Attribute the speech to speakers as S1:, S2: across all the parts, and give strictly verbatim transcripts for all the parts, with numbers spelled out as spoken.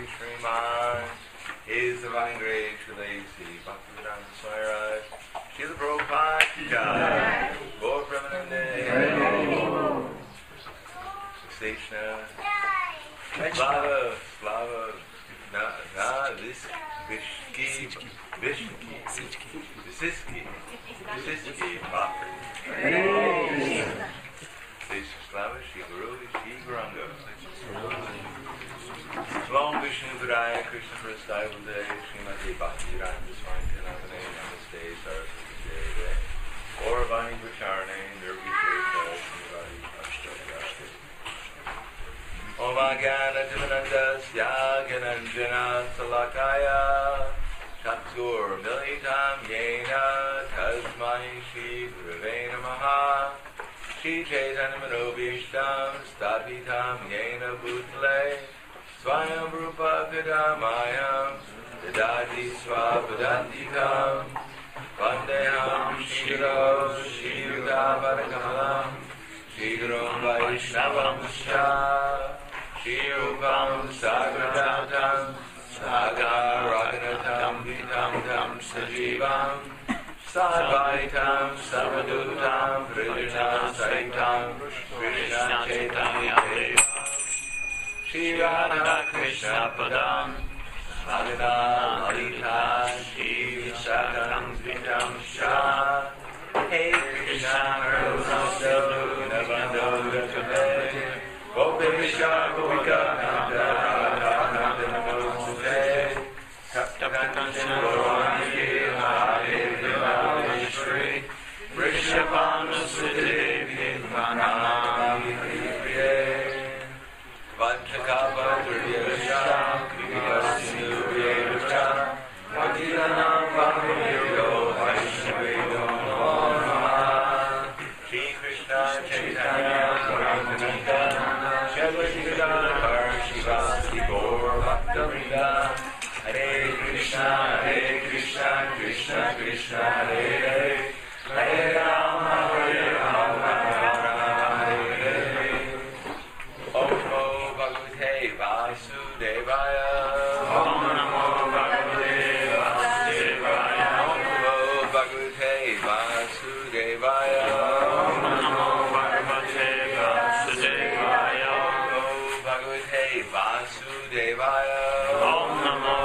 S1: Shriman, His Divine Grace, Shalasi, Bhaktivedanta Swami Raj, Srila Prabhupada Ki Jai, Gaur Premanande, Station, Slava, Slava, Na, Na, This, Vishki, Vishki, Visiski, Visiski, Bhakti. Slava, Shri Guru, Shri Guranga. Long Vishnu Vidaya, Krishna Prasthaya Vade, Srimati Bhakti Ranga Swami Kanavane, Namaste, Saraswati Deve, Auravani Vacharane, Nirvi Sheta, Srimati Ashtadashti. Om Agana Divananda Syagananjana Salakaya, Chatur Militam Yena, Tasmai Shri Gurave Namaha. Shri Chaitanya Manobhishtam Stapitam Yena Bhutale Swayam Rupa Vidamayam Vidati Swapadantikam Vandeham Shiro Shri Yudavadakamalam Shri Gurum Vaishnavam Shah Shri Rupam Sagradatam Sagar Raganatam Vitam Tam Sajivam Sadvaitam, Sarvadutam, Krishna Saitam, Krishna Chaitanya Devam, Shri Radha Krishna Padam, Adina Malita, Shri Satam Vitam Shah, Hey Krishna Karuna Sadhu, Navando Gatame, Gopisha Gopika Nanda, Radha Nanda Namaste, Kaptakantan Gaurani, Mahadev Shri Vrishabhanu Sudevi Manami Priye Vanchakapa Duryasha Krivasinu Vyevcha Bhaktidanam Bhaktiyo Vaishnaveyo Namaha Shri Krishna Chaitanya Prabhupada Shri Gadadhar Shivasi Gaur Bhaktivinoda Hare Krishna, Hare Krishna, Krishna Krishna, Hare Hare, Hare Rama, Hare Rama, Rama Hare Hare. Om Namo Bhagavate Vasudevaya. Om Namo Bhagavate Vasudevaya. Om Namo Bhagavate Vasudevaya. Om Namo Bhagavate Vasudevaya. Om Namo Bhagavate Vasudevaya. Om Namo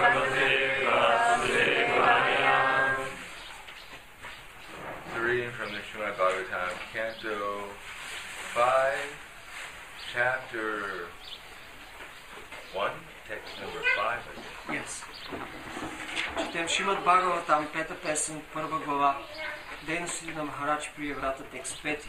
S1: from the Srimad Bhagavatam, Canto five, Chapter one, text number five.
S2: Yes. Четем Шримад Бхагаватам, пета песен, първа глава, дейности на Махарадж Прияврата, текст пети.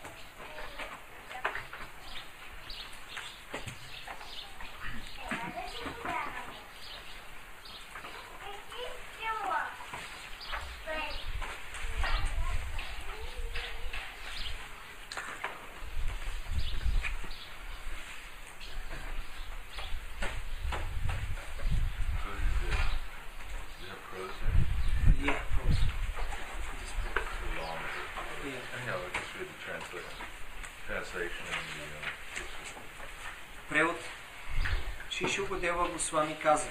S2: Превод. Шри Шукадева Госвами каза: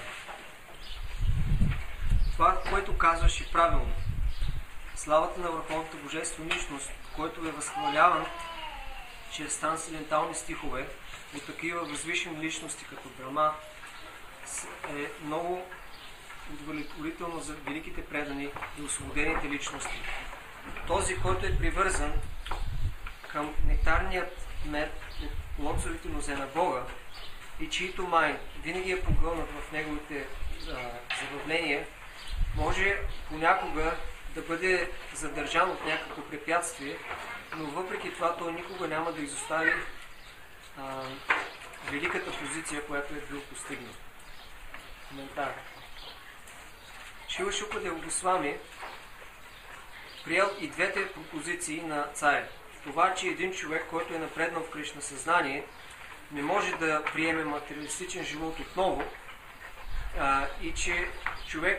S2: това, което казваш, е правилно. Славата на Върховната Божествена личност, който е възхваляван чрез трансцендентални стихове от такива възвишени личности като Брахма, е много удовлетворително за великите предани и освободените личности. Този, който е привързан към нектарният мед от лоцовите нозе на Бога и чието май винаги е погълнат в неговите а, забавления, може понякога да бъде задържан от някакво препятствие, но въпреки това той никога няма да изостави а, великата позиция, която е бил постигнат. Коментар. Шрила Шукадева Госвами приел и двете пропозиции на царя. Това, че един човек, който е напреднал в Кришна съзнание, не може да приеме материалистичен живот отново, а, и че човек,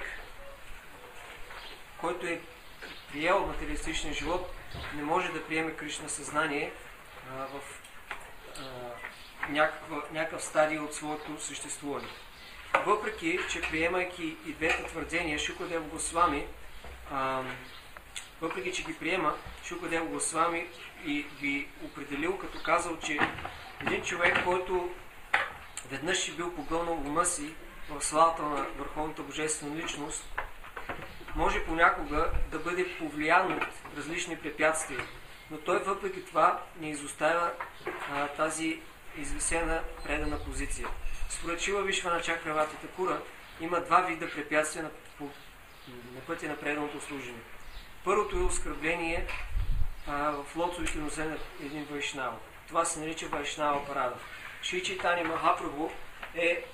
S2: който е приел материалистичен живот, не може да приеме Кришна съзнание а, в а, някаква, някакъв стадий от своето съществуване. въпреки че приемайки и двете твърдения, Шукадев Госвами, а, въпреки че ги приема, Шукадев Госвами и ги определил, като казал, че един човек, който веднъж е бил погълнал ума си в славата на Върховната Божествена личност, може понякога да бъде повлиян от различни препятствия, но той въпреки това не изоставя а, тази извисена предана позиция. Според Шила Вишвана Чакравати Такура има два вида препятствия на, по, на пътя на преданото служение. Първото е оскърбление а, в лоцовите нозе на един вайшнава. Това се нарича Вайшнава парада. Шри Чайтания Махапрабху е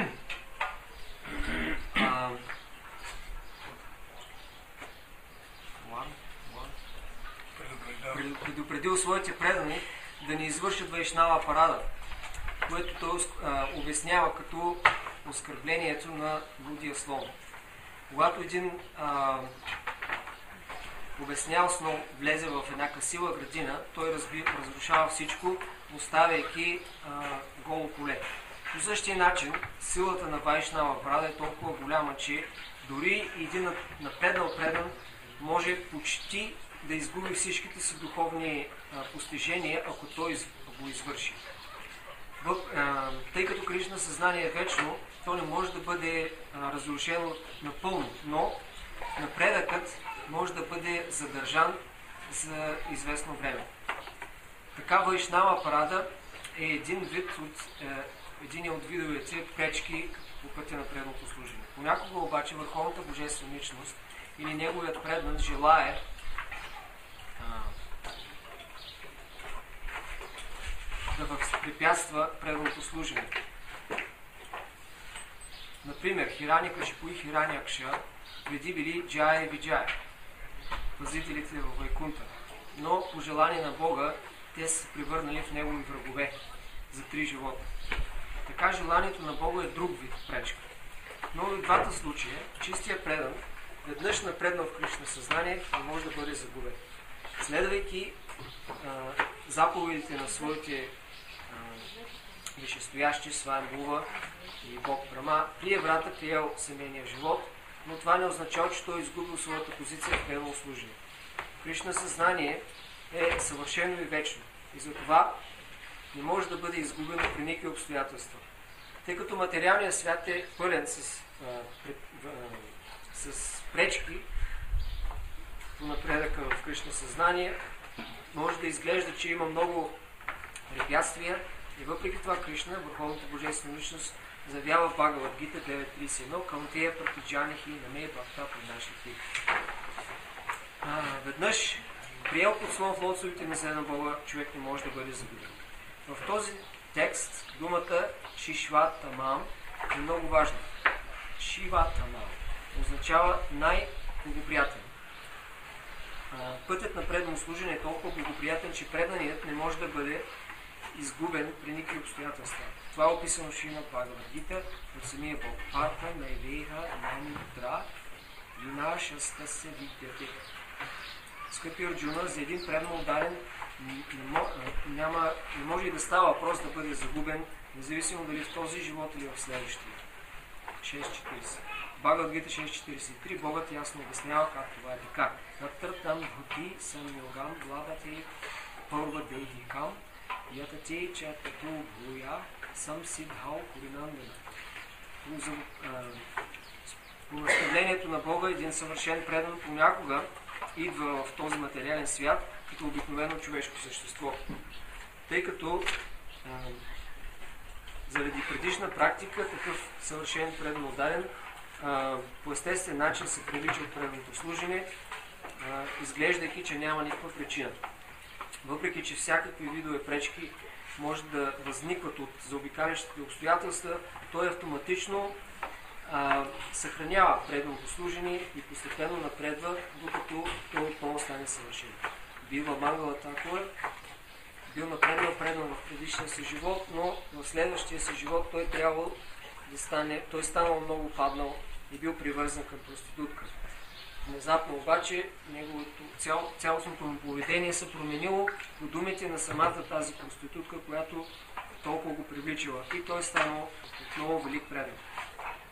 S2: а, предупредил своите предани да не извършат Вайшнава парада, което той а, обяснява като оскърблението на блудия слон. Когато един а, обяснялсно влезе в една красива градина, той разби, разрушава всичко, оставяйки а, голо поле. По същия начин, силата на Вайшнава парада е толкова голяма, че дори един напреднал предан може почти да изгуби всичките си духовни а, постижения, ако той го извърши. В, а, тъй като Кришна съзнание е вечно, то не може да бъде а, разрушено напълно, но напредъкът може да бъде задържан за известно време. Така Вайшнава парада е един вид от, е, един от видовете пречки по пътя на преданото служение. Понякога обаче Върховната Божествена личност или неговият предан желае да възпрепятства преданото служение. Например, Хираникашипу и Хиранякша преди били Джая и Виджая, пазителите във Вайкунта, но по желание на Бога те са се превърнали в негови врагове за три живота. Така желанието на Бога е друг вид пречка. Но в двата случая чистия предан, веднъж напреднал в Кришна съзнание, не може да бъде загубен. Следвайки а, заповедите на своите висшестоящи Сваямбува и Бог Брама, прие врата приел семейния живот, но това не означава, че той изгубил своята позиция в преданно служение. Кришна съзнание е съвършено и вечно и затова не може да бъде изгубено при никакви обстоятелства. Тъй като материалният свят е пълен с, а, пред, а, с пречки по напредъка в Кришна съзнание, може да изглежда, че има много препятствия и въпреки това Кришна, Върховната Божествена личност, заявява в Бхагавад Гита девет тридесет и едно към тея пратиджанихи на ме бхакта принашити. Веднъж приел подслон в лоцовите на седна Бога, човек не може да бъде загубен. В този текст думата Шишватамам е много важна. Шиватамам означава най-благоприятен. Пътят на преданно служение е толкова благоприятен, че преданият не може да бъде изгубен при никакви обстоятелства. Това е описано в Шримад Бхагавад Гита от самия Бог. Парта найвеха нанидра юнашастася видяте. Скъпи Арджуна, за един предан ударен няма, не може и да става въпрос да бъде загубен, независимо дали в този живот или в следващия. шест четиридесет. Бхагавад Гита шест четиридесет и три Богът ясно обяснява как това е така. Катъртам бхути самйогам владати първа дейхикам ятати чатату бхуя сам сидхал коринандана. По наставлението на Бога един съвършен предан понякога идва в този материален свят като обикновено човешко същество. Тъй като а, заради предишна практика такъв съвършен предан ударен а, по естествен начин се привлича от преданото служение, а, изглеждайки, че няма никаква причина. Въпреки че всякакви видове пречки може да възникват от заобикалящите обстоятелства, той автоматично а, съхранява преданото служение и постепенно напредва, докато той отново стане съвършен. Бива Мангала Такур, бил напреднал предан в предишния си живот, но в следващия си живот той трябвал да стане, той станал много паднал и бил привързан към проститутка. Внезапно обаче неговото цял, цялостното му поведение се променило по думите на самата тази проститутка, която толкова го привличала. И той станал отново велик предан.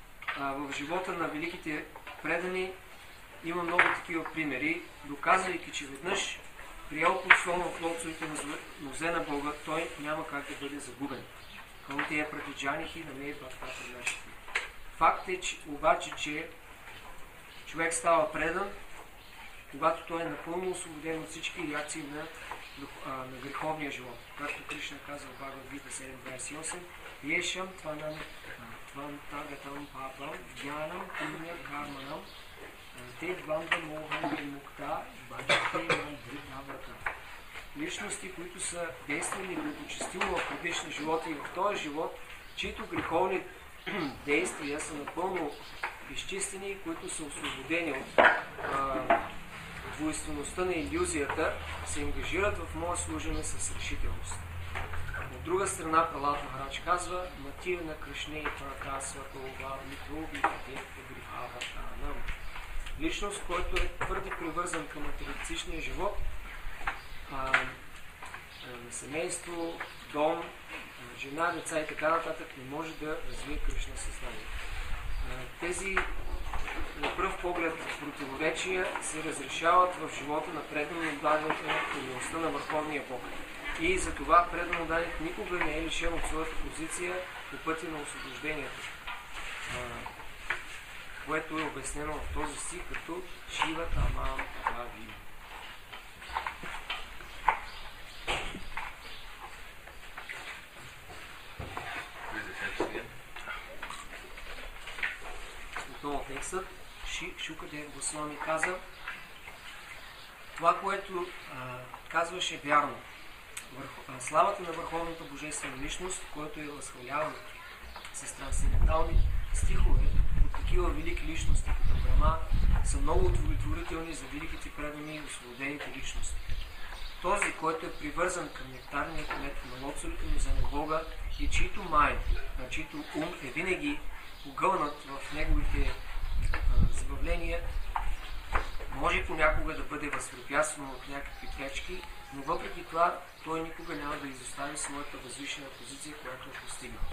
S2: А, в живота на великите предани има много такива примери, доказвайки, че веднъж приел подслон в лоцовите нозе на Бога, той няма как да бъде загубен. Кълните е пратиджаних и на ме братата нашите. Факт е, че, обаче, че човек става предан, когато той е напълно освободен от всички реакции на, на греховния живот. Както Кришна казва в Бхагавад-гита седем двадесет и осем, Ешам тванам твантагатам папам гянам пунья карманам те дванда мохам вимукта баджате нам дритавата. Личности, които са действали благочестиво в предишни животи и в този живот, чието греховни действия са напълно изчистени, които са освободени от а, двойствеността на илюзията, се ангажират в моя служене с решителност. От друга страна, Пралат Махарадж казва, Матир на Кришне и Паракасва Това Митроби Патевка Грихаватанам. Личност, който е твърде привързан към материалистичния живот, а, на семейство, дом, жена, деца и така нататък, не може да развие Кришна съзнание. Тези на пръв поглед противоречия се разрешават в живота на преданодадените на милостта на Върховния Бог. И за това преданодаденик никога не е лишен от своята позиция по пътя на освобождението, което е обяснено в този стих като Шива Тамам Тавави. Отново текстът. Шукадев Госвами каза, това, което а, казваше вярно. Върху, а, славата на Върховната Божествена личност, който е възхваляван с трансцендентални стихове от такива велики личности като Брахма, са много удовлетворителни за великите предани и освободените личности. Този, който е привързан към нектарния кмет на лоцовите му за Бога и чието май, а чието ум е винаги погълнат в неговите а, забавления, може понякога да бъде възпрепятстван от някакви пречки, но въпреки това той никога няма да изостави своята възвишена позиция, която е постигнал.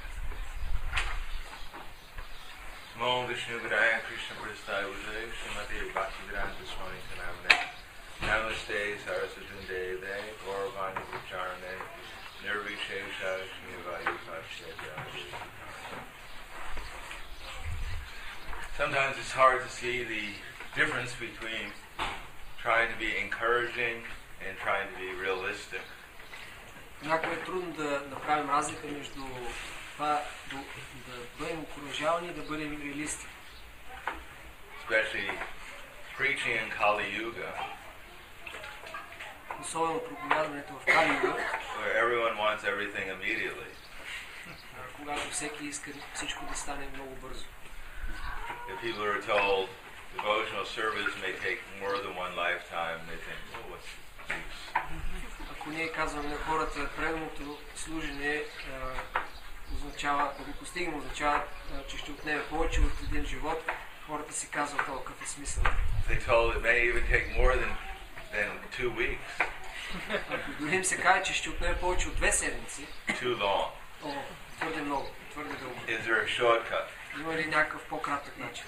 S1: Мом Вишну Грая Кришна Прастай Ужай Шимати Бхакти Гранта Свами Канамне Намасте Saraswati Deve Gauravani Vicharane Nirvishesha Shnivayu Bhakti. Sometimes it's hard to see the difference between trying to be encouraging and trying to be realistic.
S2: Някой е трудно да направим разлика между това да, да бъдем окуражавани и да бъдем реалисти.
S1: Especially preaching in Kali Yuga.
S2: Особено проповядването в Кали Юга,
S1: where everyone wants everything immediately.
S2: Когато всеки иска всичко да стане много бързо.
S1: If people are told devotional service may take more than one lifetime, they think, oh, what's the use?
S2: Ако ние казваме на хората, преданото служене означава, да го постигнем, означава, че ще отнеме повече от един живот, хората си казват, о, какъв е смисъл.
S1: They told it may even take more than than two weeks.
S2: Ако дори им се каже, че ще отнеме повече от две седмици,
S1: too long.
S2: О, твърде много, твърде дълго.
S1: Is there a shortcut?
S2: Има ли някакъв по-кратък начин?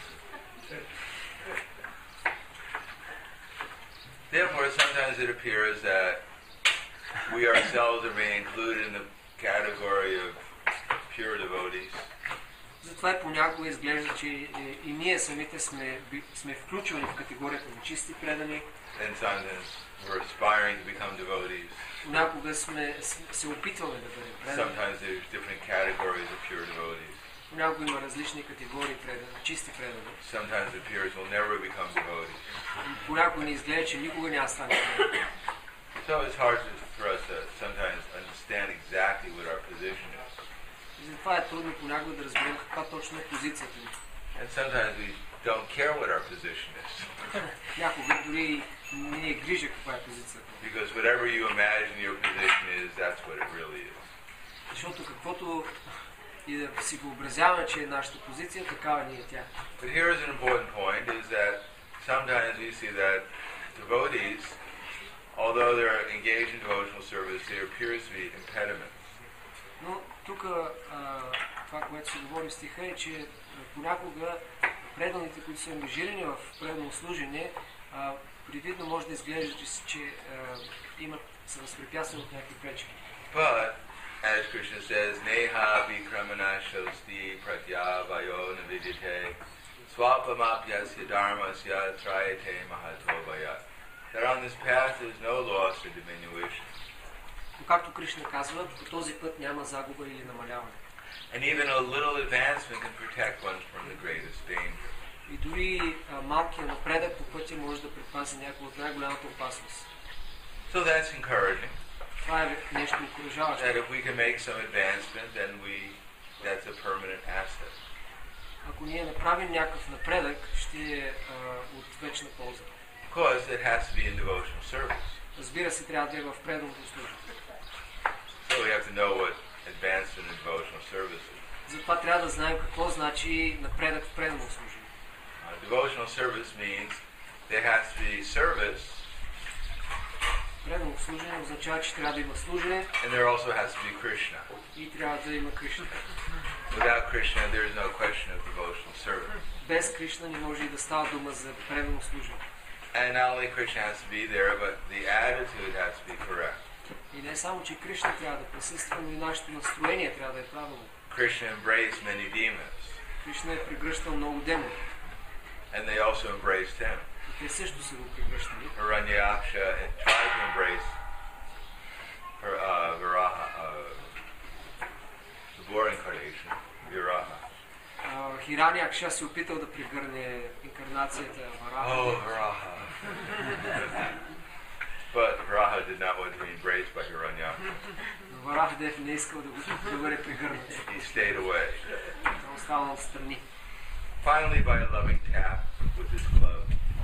S1: Therefore, sometimes it appears that we ourselves are being included in the category of pure devotees.
S2: Затова и понякога изглежда, че и ние самите сме, сме включвани в категорията на чисти предани.
S1: And sometimes we're aspiring to become devotees.
S2: Понякога сме се опитваме да бъдем предани.
S1: Sometimes there's different categories of pure devotees.
S2: Понякога има различни категории предани, чисти предани.
S1: Sometimes it appears we'll never become devotees.
S2: Понякога ни изглежда, че никога няма стане предани.
S1: So it's hard for us to sometimes understand exactly what our position is.
S2: И затова е трудно понякога да разберем каква точно е позицията ни.
S1: And sometimes we don't care what our position is.
S2: Някога дори не ни е грижа каква е позицията.
S1: Because whatever you imagine your position is, that's what it really is.
S2: Защото каквото и да си въобразяваме, че е нашата позиция, такава ни е тя.
S1: But here is an important point, is that sometimes we see that devotees, although they're engaged in devotional service, there appears to be impediments.
S2: Но тук това, което се говори в стиха е, че понякога преданите, които са ангажирани в преданно служение, а, привидно може да изглежда, че, че а, имат, са възпрепятствани от някакви пречки.
S1: But, as Krishna says, neha vikramana shosti pratyavayo navidite swapamapyasya dharmasya trayate mahatovaya. That on this path there is no loss or diminution.
S2: Но както Кришна казва, по този път няма загуба или намаляване.
S1: And even a little advancement can protect one from the greatest danger.
S2: И дори а, малкият напредък по пътя може да предпази някой от най-голямата опасност.
S1: So that's encouraging.
S2: Това е нещо окуражаващо.
S1: That if we can make some advancement, then we, that's a permanent asset.
S2: Ако ние направим някакъв напредък, ще е а, от вечна полза.
S1: Of course, it has to be in devotional service.
S2: Разбира се, трябва да е в преданното служение.
S1: So we have to know what advancement in devotional service is.
S2: Затова трябва да знаем какво значи напредък в преданно служение.
S1: Uh, devotional service means there has to be service,
S2: Преданно служение означава, че трябва да има служение
S1: and there also has to be Krishna.
S2: и трябва да има Кришна.
S1: Without Krishna, there is no question of devotional service.
S2: Без Кришна не може и да става дума за преданно служение.
S1: And not only Krishna has to be there, but the attitude has to be correct.
S2: И не само, че Кришна трябва да присъства, но и нашето настроение трябва да е правилно.
S1: Krishna embraced many demons,
S2: Кришна е прегръщал много демони.
S1: and they also embraced him.
S2: И те също са го прегръщали.
S1: Hiranyaksha tried to embrace her, uh, Viraha, uh, the boar incarnation, Viraha.
S2: Uh, Хирани Акша се опитал да прегърне инкарнацията Вараха.
S1: Oh, Viraha. But Viraha did not want to be embraced by Hiranyaksha.
S2: Но Вараха Дев не искал да, го, да бъде прегърнат.
S1: He stayed away.
S2: Той останал отстрани.
S1: Finally, by a loving tap with his club.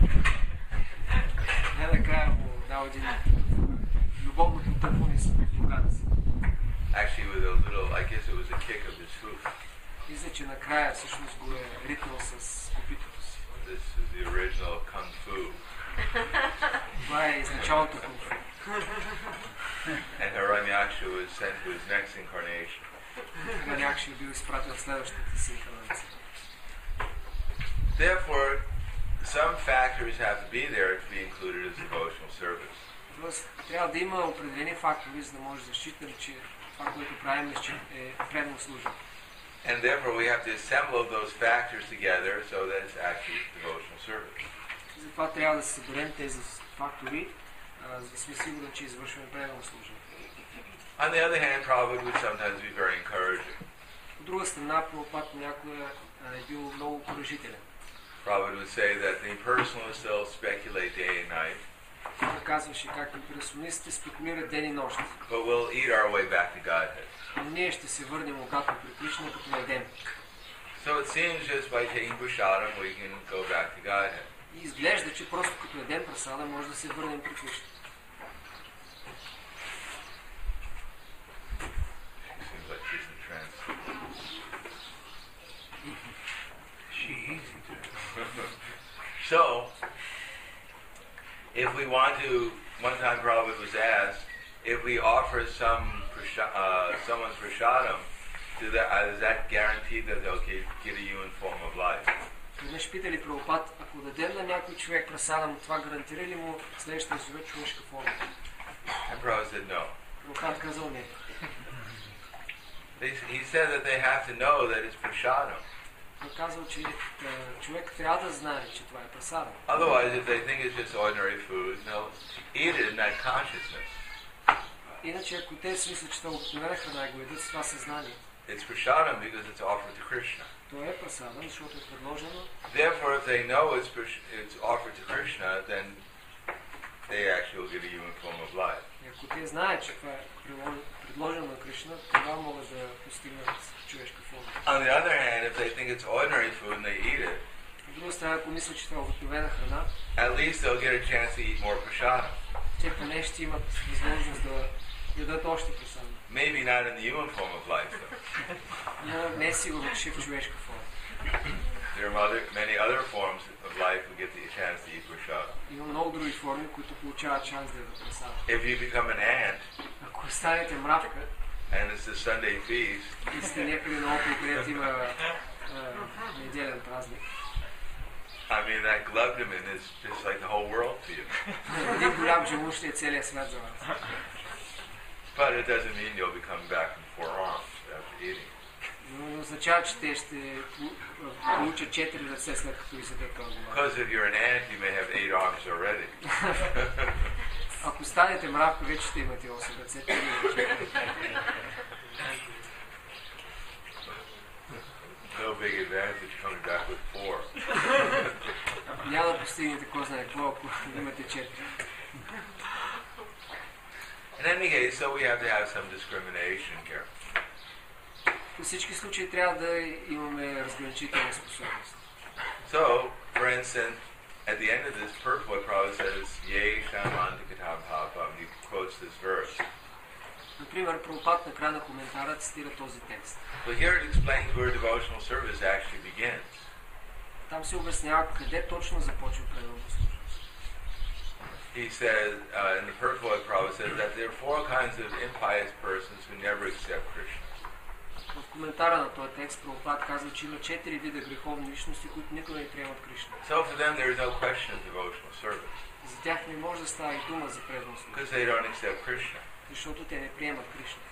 S2: Най-накрая му дал един любовно потъпване с богата си.
S1: Actually, with a little, I guess it was a kick of his hoof.
S2: Мисля, че накрая всъщност го е ритнал с копитото си.
S1: This is the original Kung Fu.
S2: Това е изначалното кунг-фу.
S1: And Hiranyaksha was sent to his next incarnation.
S2: Хирани Акша е бил изпратен в следващата си инкарнация.
S1: Therefore, some factors have to be there to be included as devotional service.
S2: Тоест, трябва да има определени фактори, за да може да считаме, че това, което правим, е преданно служение.
S1: And therefore, we have to assemble those factors together so that it's actually devotional service.
S2: Затова трябва да съберем тези фактори, а, за да сме сигурни, че извършваме преданно служение.
S1: On the other hand, Prabhupada would sometimes be very encouraging.
S2: От друга страна, Прабхупад понякога е бил много окуражителен.
S1: Prabhupada would say that the impersonalists will speculate day and night,
S2: Той казваше как импресионистите спекулират ден и нощ.
S1: but we'll eat our way back to Godhead.
S2: Но ние ще се върнем обратно при Кришна, като ядем.
S1: So it seems just by taking prasadam we can go back to Godhead.
S2: И изглежда, че просто като ядем прасада, може да се върнем при Кришна.
S1: She seems like she's in trance. So, if we want to, one time Prabhupada was asked, if we offer some uh, someone's prasadam, do that, uh, is that guaranteed that they'll give, give a human form of life?
S2: Веднъж питали Прабхупад, ако дадем на някой човек прасадам, това гарантира ли му следващия живот човешка форма?
S1: And Prabhupada said no.
S2: Прабхупад казал не.
S1: They, he said that they have to know that it's prasadam.
S2: Той казал, че човек трябва да знае, че това е прасадам.
S1: Otherwise, if they think it's just ordinary food, they'll eat it in that consciousness.
S2: Иначе, ако те си мислят, че това обикновена храна и го едат с това съзнание,
S1: It's prasadam because it's offered to Krishna.
S2: то е прасадам, защото е предложено.
S1: Therefore, if they know it's it's offered to Krishna, then they actually will get a human form of life.
S2: И ако те знаят, че това е предложено на Кришна, тогава могат да постигнат човешка форма.
S1: On the other hand, if they think it's ordinary food and they eat it,
S2: От друга страна, ако мислят, че това е обикновена храна,
S1: at least they'll get a chance to eat more prasadam.
S2: те поне ще имат възможност да ядат още прасадам.
S1: Maybe not in the human form of life, though.
S2: Но не е сигурно, че е в човешка форма.
S1: There are other, many other forms of life who get the chance to eat prasadam.
S2: Има много други форми, които получават шанс да ядат прасадам.
S1: If you become an ant,
S2: Ако станете мравка
S1: and it's the Sunday feast,
S2: и сте някъде наоколо, където има е, неделен празник.
S1: I mean, that glubdiman is just like the whole world to you.
S2: Един голям джамуш е целият свят за вас.
S1: But it doesn't mean you'll be coming back in four arms after eating.
S2: Но не означава, че те ще получат четири ръце след като изядат този глад.
S1: Because if you're an ant, you may have eight arms already.
S2: Ако станете мравка, вече ще имате осем ръце.
S1: No big advantage coming back with four.
S2: Няма да постигнете кой знае какво, ако имате четири.
S1: In any case, so we have to have some discrimination here.
S2: Във всички случаи трябва да имаме разграничителна способност.
S1: So, for instance, at the end of this purport, Prabhupada says, Ye Shamantikatam Papa, and he quotes this verse.
S2: Например, Прабхупад на края на коментара цитира този текст.
S1: But here it explains where devotional service actually begins.
S2: Там се обяснява къде точно започва преданното служение.
S1: He says, uh, in the purport, Prabhupada says that there are four kinds of impious persons who never accept Krishna.
S2: В коментара на този текст Прабхупад казва, че има четири вида греховни личности, които никога не приемат Кришна.
S1: So for them there is no question of devotional service.
S2: За тях не може да става и дума за преданно служение.
S1: Because they don't accept Krishna.
S2: Защото те не приемат Кришна.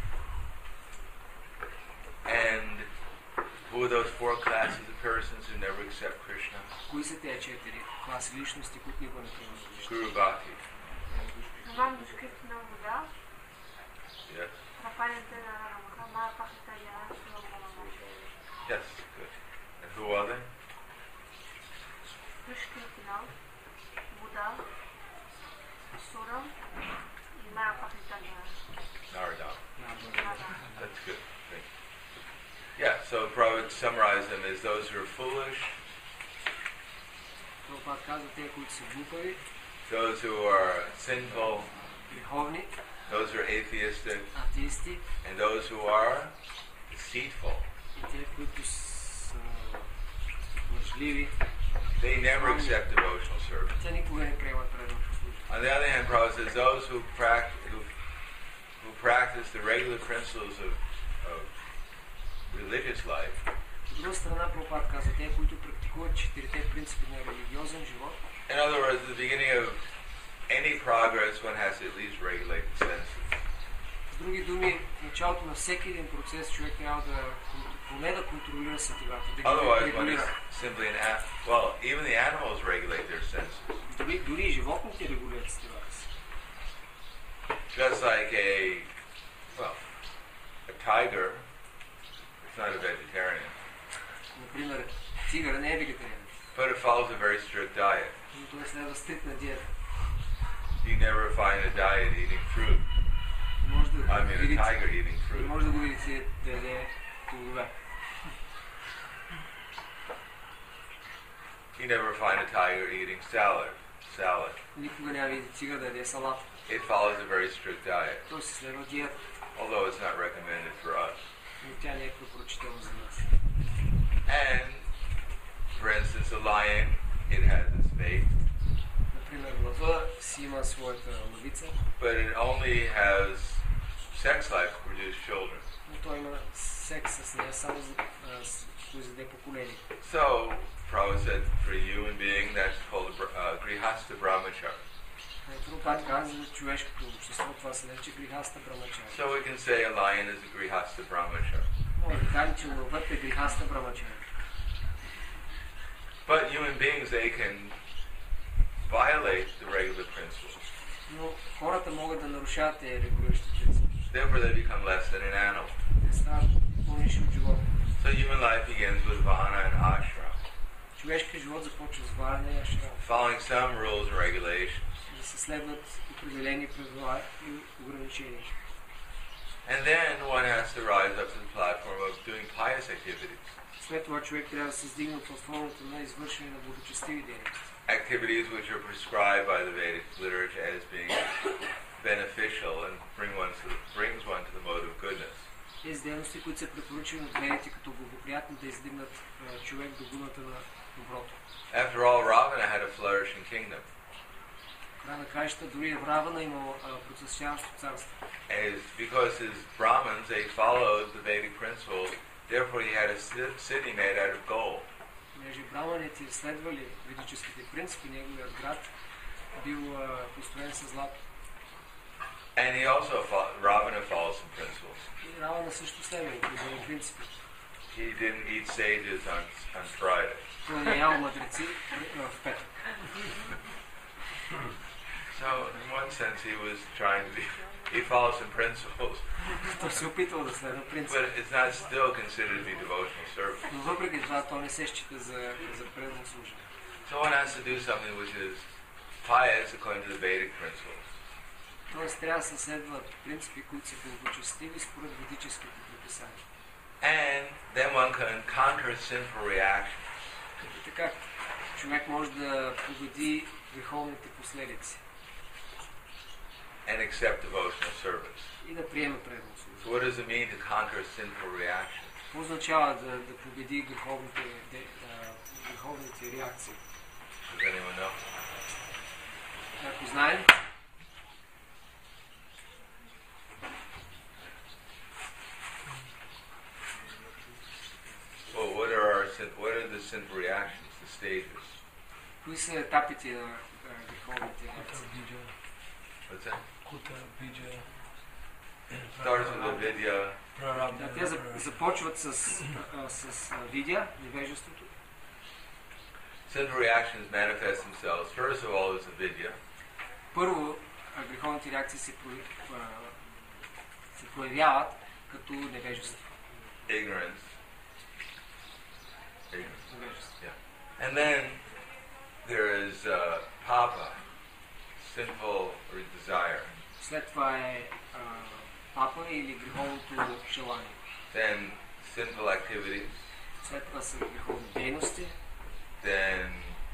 S1: And who are those four classes of persons who never accept Krishna?
S2: Кои са тези четири класи личности, които никога не приемат Кришна?
S1: Guru Bhakti. Yes. Yes, good. And who are they? Narada. That's good. Thank you. Yeah, so Prabhupada summarized them as those who are foolish,
S2: Прабхупад казва те, които са глупави,
S1: those who are sinful,
S2: греховни,
S1: those who are atheistic,
S2: атеисти
S1: and those who are deceitful.
S2: и те, които са лъжливи.
S1: They never accept devotional service.
S2: Те никога не приемат преданното служение.
S1: On the other hand, Prabhupada says those who practice, who, who practice the regular principles of, of religious life,
S2: От друга страна, Прабхупад казва те, които практикуват четирите принципи на религиозен живот.
S1: in other words, at the beginning of any progress, one has to at least regulate the senses.
S2: С други думи, в началото на всеки един процес човек трябва да поне да контролира сетивата, да ги
S1: Otherwise, one is
S2: регулира.
S1: simply an a- well, even the animals regulate their senses.
S2: Дори, дори и животните регулират сетивата си.
S1: Just like a, well, a tiger, it's not a vegetarian,
S2: Например, тигър не е вегетариан,
S1: but it follows a very strict diet.
S2: но той следва стриктна диета.
S1: You never find a diet eating fruit.
S2: Не може да
S1: I
S2: го
S1: mean, a
S2: видите,
S1: tiger eating
S2: не
S1: fruit.
S2: може да го видите да яде плодове.
S1: You never find a tiger eating salad. Salad.
S2: Никога няма видите тигър да яде салат.
S1: It follows a very strict diet,
S2: Той си следва диета,
S1: although it's not recommended for us.
S2: но тя не е препоръчителна за нас.
S1: And, for instance, a lion, it has its mate,
S2: Например, лъва си има своята лъвица,
S1: but it only has sex life to produce children.
S2: но той има секс с нея само за да произведе поколение.
S1: So, Prabhupada said, for a human being, that's called a br- uh, grihasta brahmachari.
S2: Прабхупад каза за човешкото общество, това се нарича грихаста брамачари.
S1: So we can say a lion is a grihasta brahmachari.
S2: Може да кажем, че лъвът е грихаста брамачари.
S1: But human beings, they can violate the regular principles.
S2: Но хората могат да нарушават тези регулиращи принципи.
S1: Therefore, they become less than an animal.
S2: Те стават по-ниши от живота.
S1: So human life begins with vana and ashram,
S2: Човешкият живот започва с варане и ашрам.
S1: following some rules and regulations.
S2: Да се следват определени правила и ограничения.
S1: And then one has to rise up to the platform of doing pious activities.
S2: След това човек трябва да се издигне от платформата на извършване на благочестиви дейности.
S1: Activities which are prescribed by the Vedic literature as being beneficial and bring one to, brings one to the mode of goodness.
S2: Тези дейности, които са препоръчени от ведите като благоприятни да издигнат а, човек до гуната на доброто.
S1: After all, Ravana had a flourishing kingdom.
S2: Край на краищата дори Равана имал процъсяващо царство.
S1: As because his Brahmins, they followed the Vedic principles Therefore, he had a city made out of gold.
S2: Понеже браманите следвали ведическите принципи, неговият град бил построен със злато.
S1: And he also fought, Ravana follows some principles.
S2: И Равана също следва определени принципи.
S1: He didn't eat sages on, on Friday.
S2: Той не ял мъдреци в петък.
S1: So, in one sense, he was trying to be, he followed some principles.
S2: Той се опитвал да следва принципи.
S1: But it's not still considered to be devotional service.
S2: Но въпреки това, то не се счита за, за преданно служение.
S1: So one has to do something which is pious according to the Vedic principles.
S2: Тоест трябва да се следват принципи, които са благочестиви според ведическите предписания.
S1: And then one can conquer sinful reactions.
S2: И така, човек може да победи греховните последици.
S1: And accept devotional service.
S2: И да приеме преданно служение.
S1: So what does it mean to conquer sinful reactions?
S2: Какво означава да, да победи греховните, де, а, греховните реакции?
S1: Does anyone know?
S2: Ако знаем,
S1: Well, what are our sin, what are the sinful reactions, the stages?
S2: кои са етапите на а, греховните реакции?
S1: What's that?
S3: Kuta, Bija,
S1: Starts with avidya.
S2: Да, те започват с, а, с а, видя, невежеството.
S1: Sinful reactions manifest themselves first of all as avidya.
S2: Първо, а, греховните реакции се, про, а, се проявяват като невежество.
S1: Ignorance. Ignorance.
S2: невежество.
S1: Yeah. And then there is uh, papa, sinful desire.
S2: След това е а, папа или греховното желание.
S1: Then sinful activities.
S2: След това са греховни дейности.
S1: Then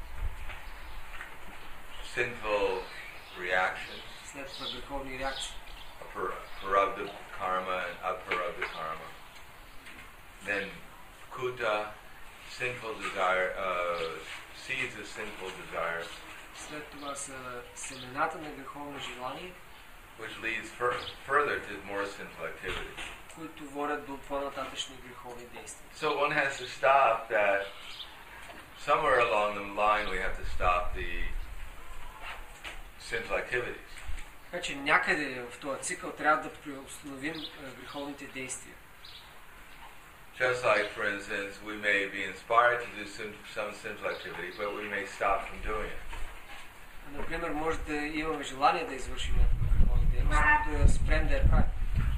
S1: sinful reactions.
S2: След това греховни реакции.
S1: Parabdha karma and aparabdha karma. Then kuta, sinful desire, uh, seeds of sinful desire.
S2: След това са семената на греховно желание,
S1: which leads fur- further to more sinful activity.
S2: които водят до по-нататъчни греховни действия.
S1: So one has to stop that. Somewhere along the line we have to stop the sinful activities.
S2: Така че някъде в този цикъл трябва да преустановим греховните действия.
S1: Just like, for instance, we may be inspired to do some, some sinful activity, but we may stop from doing it.
S2: Например, може да имаме желание да извършим някаква греховна дейност, но да спрем да я правим.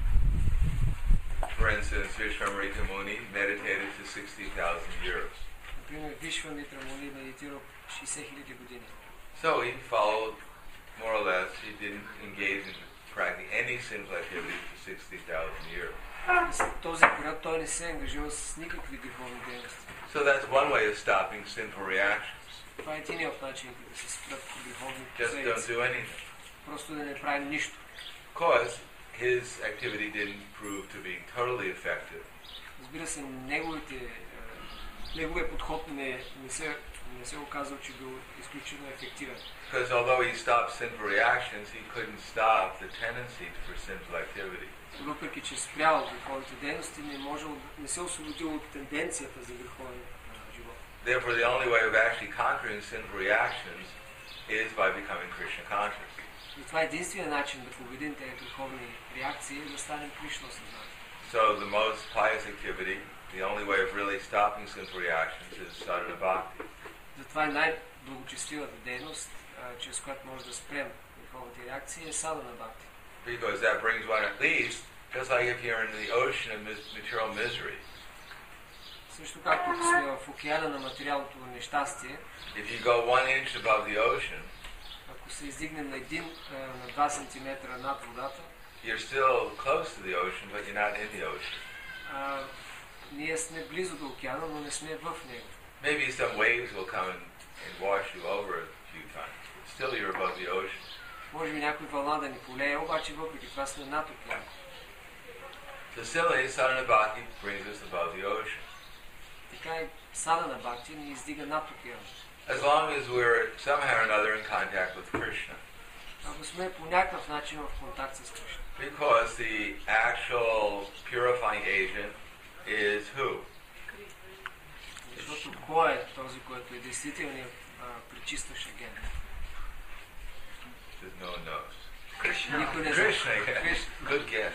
S1: For instance, Vishwamrita Muni meditated for sixty thousand years.
S2: Например, Вишвамитра Муни медитирал шейсет хиляди години.
S1: So he followed, more or less, he didn't engage in practicing any sinful activity for sixty thousand years.
S2: И след този период той не се ангажира с никакви греховни дейности.
S1: So that's one way of stopping sinful reactions.
S2: Това е един от начините да се спрат греховни
S1: Just don't
S2: последици.
S1: do anything.
S2: Просто да не правим нищо.
S1: Because his activity didn't prove to be totally effective.
S2: Разбира се, неговите, е, неговия подход не, не, се, не се оказал, че бил изключително ефективен.
S1: Because although he stopped sinful reactions, he couldn't stop the tendency for sinful activity.
S2: Въпреки че спрял греховните дейности, не, можел, не се освободил от тенденцията за греховен а, живот.
S1: Therefore, the only way of actually conquering sinful reactions is by becoming Krishna conscious.
S2: И това е единственият начин да победим тези греховни реакции, да станем Кришна съзнание.
S1: So the most pious activity, the only way of really stopping sinful reactions is sadhana bhakti.
S2: Затова е най-благочестивата дейност, а, чрез която може да спрем греховните реакции, е садхана бхакти.
S1: Because that brings one at least, just like if you're in the ocean of mis- material misery.
S2: Също както сме в океана на материалното нещастие,
S1: If you go one inch above the ocean,
S2: ако се издигнем на един, а, на два сантиметра над водата,
S1: you're still close to the ocean, but you're not in the ocean.
S2: а, ние сме близо до океана, но не сме в него.
S1: Maybe some waves will come and, and wash you over a few times. But still you're above the ocean.
S2: Може би някой вълна да ни полее, обаче въпреки това сме над океана.
S1: So similarly, sadhana bhakti brings us above the ocean.
S2: Така и садхана бхакти ни издига над океана.
S1: As long as we're somehow or another in contact with Krishna.
S2: Ако сме по някакъв начин в контакт с Кришна.
S1: Because the actual purifying agent is who?
S2: Защото кой е този, който е действителният пречистващ агент?
S1: No one knows.
S2: Никой не знае.
S1: Krishna, yeah. Good guess.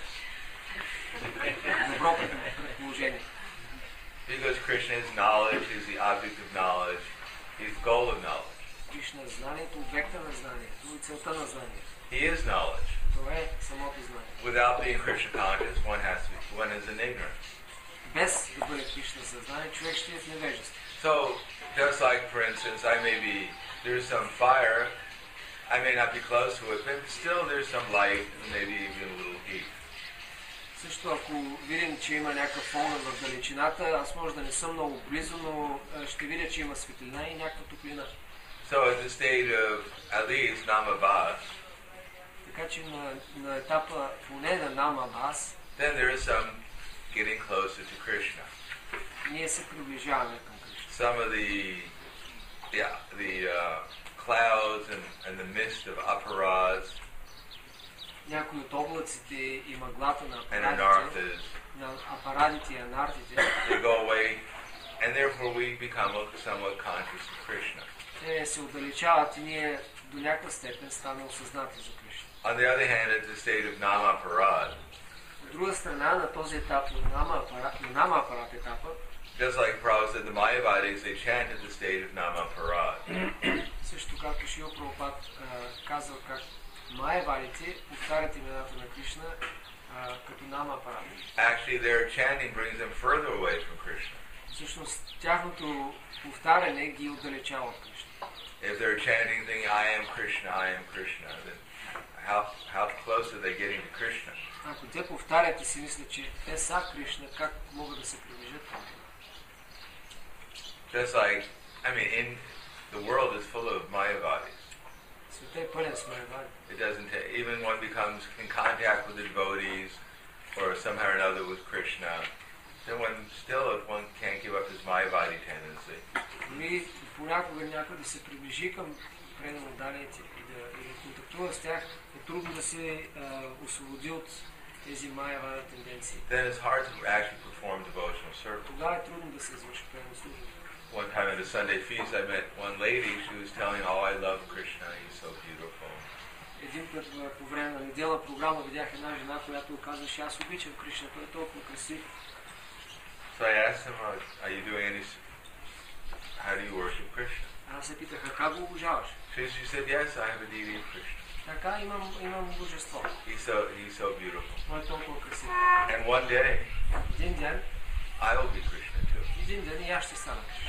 S2: Добро предположение.
S1: Because Krishna is knowledge, he's the object of knowledge, he's the goal of knowledge.
S2: Кришна е знанието, обекта на знанието и целта на знанието.
S1: He is knowledge.
S2: Това е самото знание.
S1: Without being Krishna conscious, one has to be, one is in ignorance.
S2: Без да бъде Кришна съзнание, човек ще е в невежество.
S1: So, just like, for instance, I may be, there's some fire, I may not be close to it, but still there's some light and maybe even a little heat.
S2: Също ако видим, че има някакъв огън в далечината, аз може да не съм много близо, но ще видя, че има светлина и някаква топлина.
S1: So at the state of, at least, namabhas,
S2: така че на, на етапа поне на намабхас,
S1: then there is some getting closer to Krishna.
S2: Ние се приближаваме към Кришна.
S1: Some of the, yeah, the uh, clouds and, and the mist of aparads,
S2: някои от облаците и мъглата на
S1: and
S2: апарадите,
S1: anarthas,
S2: на апарадите и анартите,
S1: they go away, and therefore we become somewhat conscious of Krishna.
S2: те се отдалечават и ние до някаква степен ставаме осъзнати за Кришна.
S1: On the other hand, at the state of namaparad,
S2: От друга страна, на този етап на нама-апарат, на нама-апарат етапа,
S1: just like Prabhupada said, the Mayavadis, they chanted the state of namaparad.
S2: също както Шрила Прабхупад казал как Майявадите повтарят имената на Кришна а, като нама-апарат.
S1: Actually, their chanting brings them further away from Krishna.
S2: Всъщност, тяхното повтаряне ги отдалечава от Кришна.
S1: If they're chanting, thinking, I am Krishna, I am Krishna, then how, how close are they getting to Krishna?
S2: Ако те повтарят и си мислят, че те са Кришна, как могат да се приближат към него?
S1: Just like, I mean, in the world is full of Mayavadis.
S2: Света е пълен с Майявади.
S1: It doesn't take, even one becomes in contact with the devotees or somehow or another with Krishna, then one still, if one can't give up his Mayavadi tendency.
S2: Дори понякога някой да се приближи към преданодарите и да, и да контактува с тях, е трудно да се а, освободи от тези Майявади тенденции.
S1: Then it's hard to actually perform devotional service.
S2: Тогава е трудно да се извърши преданно служба.
S1: One time at a Sunday feast, I met one lady. She was telling, "Oh, I love Krishna. He's so beautiful."
S2: Един път по време на неделна програма видях една жена, която казваше, аз обичам Кришна, той е толкова красив.
S1: So I asked him, "Are you doing any? How do you worship Krishna?"
S2: Аз се питах, а как го обожаваш?
S1: She, she said, "Yes, I have a deity of Krishna.
S2: Така, имам, имам божество.
S1: He's so he's so beautiful."
S2: Той е толкова красив.
S1: And one day,
S2: Един ден,
S1: I will be Krishna too.
S2: един ден и аз ще стана Кришна.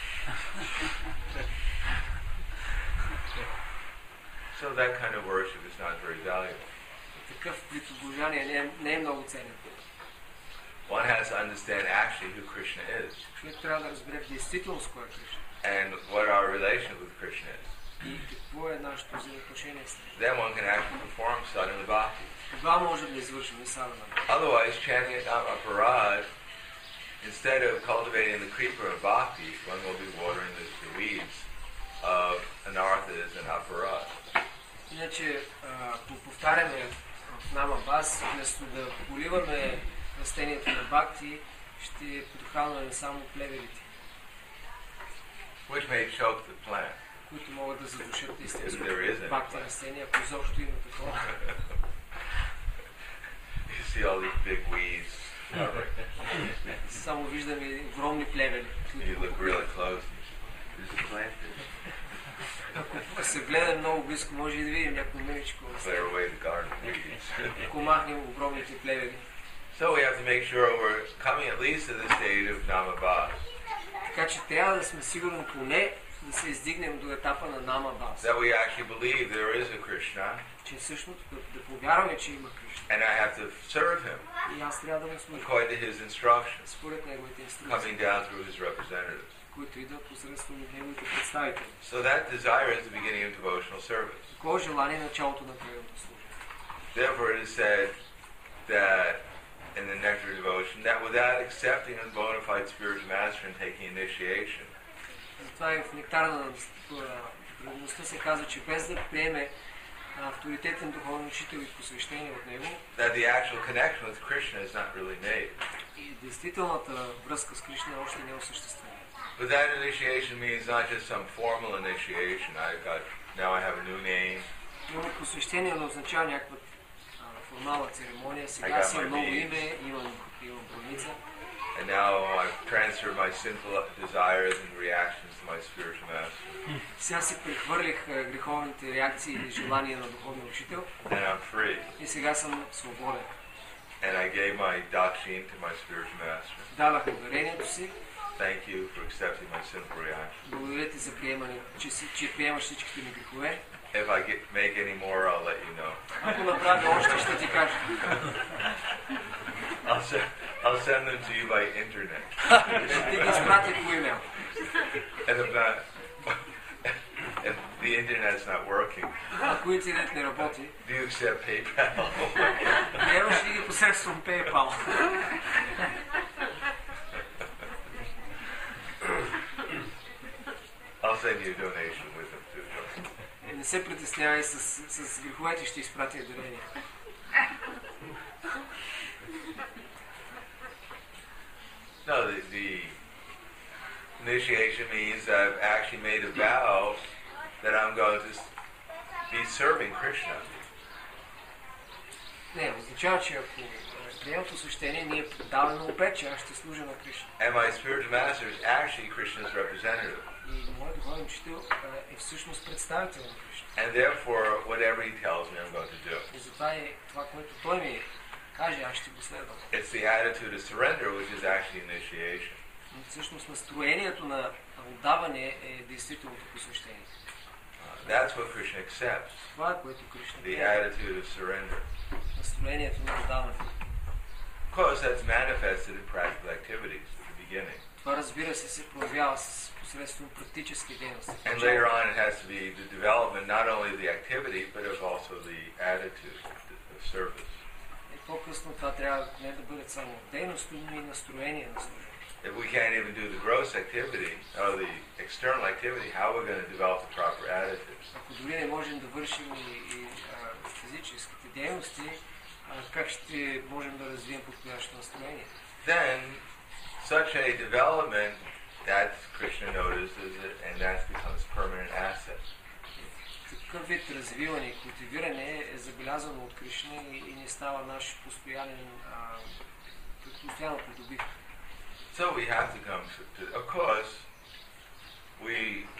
S1: So that kind of worship is not very valuable.
S2: Такъв вид обожание не е, не е много ценен.
S1: One has to understand actually who Krishna is
S2: Човек трябва да разбере в действителност кой е Кришна.
S1: and what our relation with Krishna is.
S2: И какво е нашето взаимоотношение с него.
S1: Then one can actually perform sadhana bhakti.
S2: Тогава можем да извършим и садхана.
S1: Otherwise, chanting at Namaparad, instead of cultivating the creeper of bhakti, one will be watering the, the weeds of anarthas and aparad.
S2: Иначе, ако повтаряме в Намабхас, вместо да поливаме растението на бхакти, ще подхранваме само плевелите,
S1: Which may choke the plant.
S2: които могат да задушат
S1: If
S2: истинското
S1: there is any
S2: бхакти
S1: plant.
S2: растение, ако изобщо има такова.
S1: You see all these big weeds.
S2: Само виждаме огромни плевели.
S1: You look really close. There's a plant
S2: Ако се гледа много близко, може и да видим някакво миличко.
S1: to clear away the garden weeds.
S2: Ако махнем огромните плевели.
S1: So we have to make sure we're coming at least to the state of Namabhas.
S2: Така че трябва да сме сигурни поне да се издигнем до етапа на Намабхас.
S1: That we actually believe there is a Krishna
S2: Че всъщност да, да повярваме, че има Кришна.
S1: and I have to serve him
S2: И аз трябва да му служа.
S1: according to his instructions,
S2: Според неговите инструкции,
S1: coming down through his representatives.
S2: които идват посредством от неговите представители.
S1: So that desire is the beginning of devotional service.
S2: Такова желание е началото на преданното служба.
S1: Therefore it is said that in the Nectar devotion that without accepting a bona fide spiritual master and taking initiation,
S2: Затова и в нектара на преданността се казва, че без да приеме авторитетен духовен учител и посвещение от него.
S1: That the actual connection with Krishna is not really made.
S2: И действителната връзка с Кришна още не е осъществена.
S1: But that initiation means not just some formal initiation. I got now I have a new name.
S2: Но посвещение не означава някаква формална церемония. Сега си ново име, имам имам броница.
S1: And now I've transferred my sinful desires and reactions to my spiritual master.
S2: Сега си прехвърлих греховните реакции и желания на духовния учител.
S1: And I'm free.
S2: И сега съм свободен.
S1: And I gave my dakshin to my spiritual master.
S2: Дадах ударението си.
S1: Thank you for accepting my sinful reactions.
S2: Благодаря ти за приемане, че, си, че приемаш всичките ми грехове.
S1: If I get, make any more, I'll let you know.
S2: Ако направя още, ще ти кажа.
S1: I'll send, I'll send them to you by internet.
S2: Ще ти ги изпратя по имейл.
S1: And if not, if the internet's not working,
S2: ако интернет не работи,
S1: do you accept PayPal?
S2: приемаш ли ги посредством PayPal?
S1: I'll send you a donation with them too.
S2: Не се притеснявай, с, с греховете ще изпратя дарение.
S1: No, the, the initiation means I've actually made a vow that I'm going to be serving Krishna.
S2: Не, означава, че ако приемам посвещение, ние даваме обет, че аз ще служа на Кришна.
S1: And my spiritual master is actually Krishna's representative.
S2: И моят духовен учител е всъщност представител на Кришна.
S1: And therefore, whatever he tells me, I'm going to do.
S2: И затова е това, което той ми каже, аз ще го следвам.
S1: It's the attitude of surrender, which is actually initiation.
S2: Всъщност настроението на отдаване е действителното посвещение.
S1: Uh, that's what Krishna accepts.
S2: Това е, което Кришна
S1: The
S2: приема.
S1: attitude of surrender.
S2: Настроението на отдаване.
S1: Of course, that's manifested in practical activities at the beginning.
S2: Това, разбира се, се проявява с посредством практически дейности.
S1: And later on, it has to be the development not only of the activity, but of also the attitude of service.
S2: И по-късно това трябва не да бъде само дейност, но и настроение на служение.
S1: If we can't even do the gross activity, or the external activity, how are we going to develop the proper attitudes?
S2: Ако дори не можем да вършим и, и а, физическите дейности, а, как ще можем да развием подходящо настроение?
S1: Then, such a development, that Krishna notices it, and that becomes permanent asset.
S2: Такъв вид развиване и култивиране е забелязано от Кришна и, и не става наш постоянен а, постоянно придобивка.
S1: So we have to come to, to of course, we,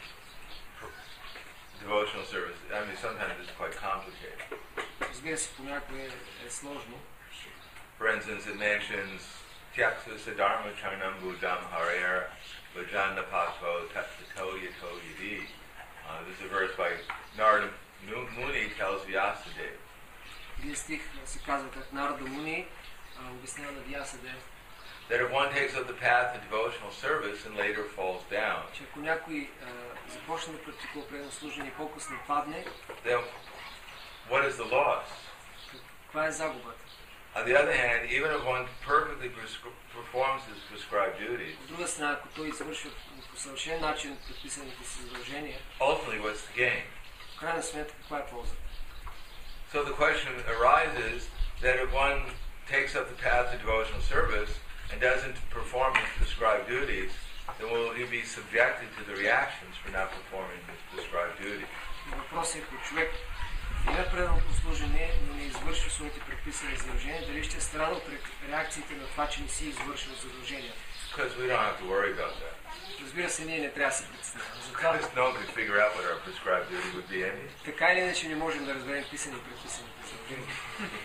S1: devotional service, I mean, sometimes it's quite complicated.
S2: Разбира се, понякога е, е сложно.
S1: For instance, it mentions Tyaksa Siddharma Charnam Buddham Harer Vajanna Pato Tato Yato Yadi. This is a verse by Narada Muni tells Vyasadeva.
S2: Един стих се казва как Нарада Муни обяснява на Вясадев.
S1: That if one takes up the path of devotional service and later falls down,
S2: че ако някой започне да практикува преданно служение и по-късно падне,
S1: then what is the loss?
S2: каква е загубата?
S1: On the other hand, even if one perfectly performs his prescribed duties,
S2: от друга страна, ако той извършва по съвършен начин предписаните си задължения,
S1: ultimately what's the gain?
S2: в крайна сметка каква е ползата?
S1: So the question arises that if one takes up the path of devotional service and doesn't perform his prescribed duties, then will he be subjected to the reactions for not performing his prescribed duties?
S2: Въпросът е, ако човек има преданото служение, но не извършва своите предписани задължения, дали ще страда от реакциите на това, че не си извършва задълженията?
S1: Because we don't have to worry about that.
S2: Разбира се, ние не трябва да се притесняваме.
S1: Because no one can figure out what our prescribed duty would be anyway.
S2: Така или иначе не можем да разберем писани и предписаните задължения.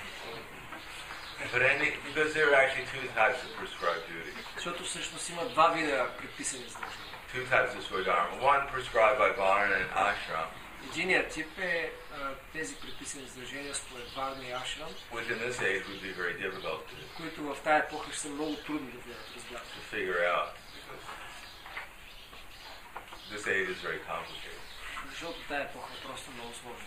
S1: But any, because there are actually two types of prescribed duties.
S2: Защото всъщност има два вида предписани задължения.
S1: Two types of swadharma. One prescribed by Varna and Ashram.
S2: Единият тип е а, тези предписани задължения според Варна и Ашрам,
S1: which in this age would be very difficult to,
S2: които в тая епоха ще са много трудни да бъдат разбрани.
S1: to figure out. This age is very complicated.
S2: Защото тая епоха е просто много сложна.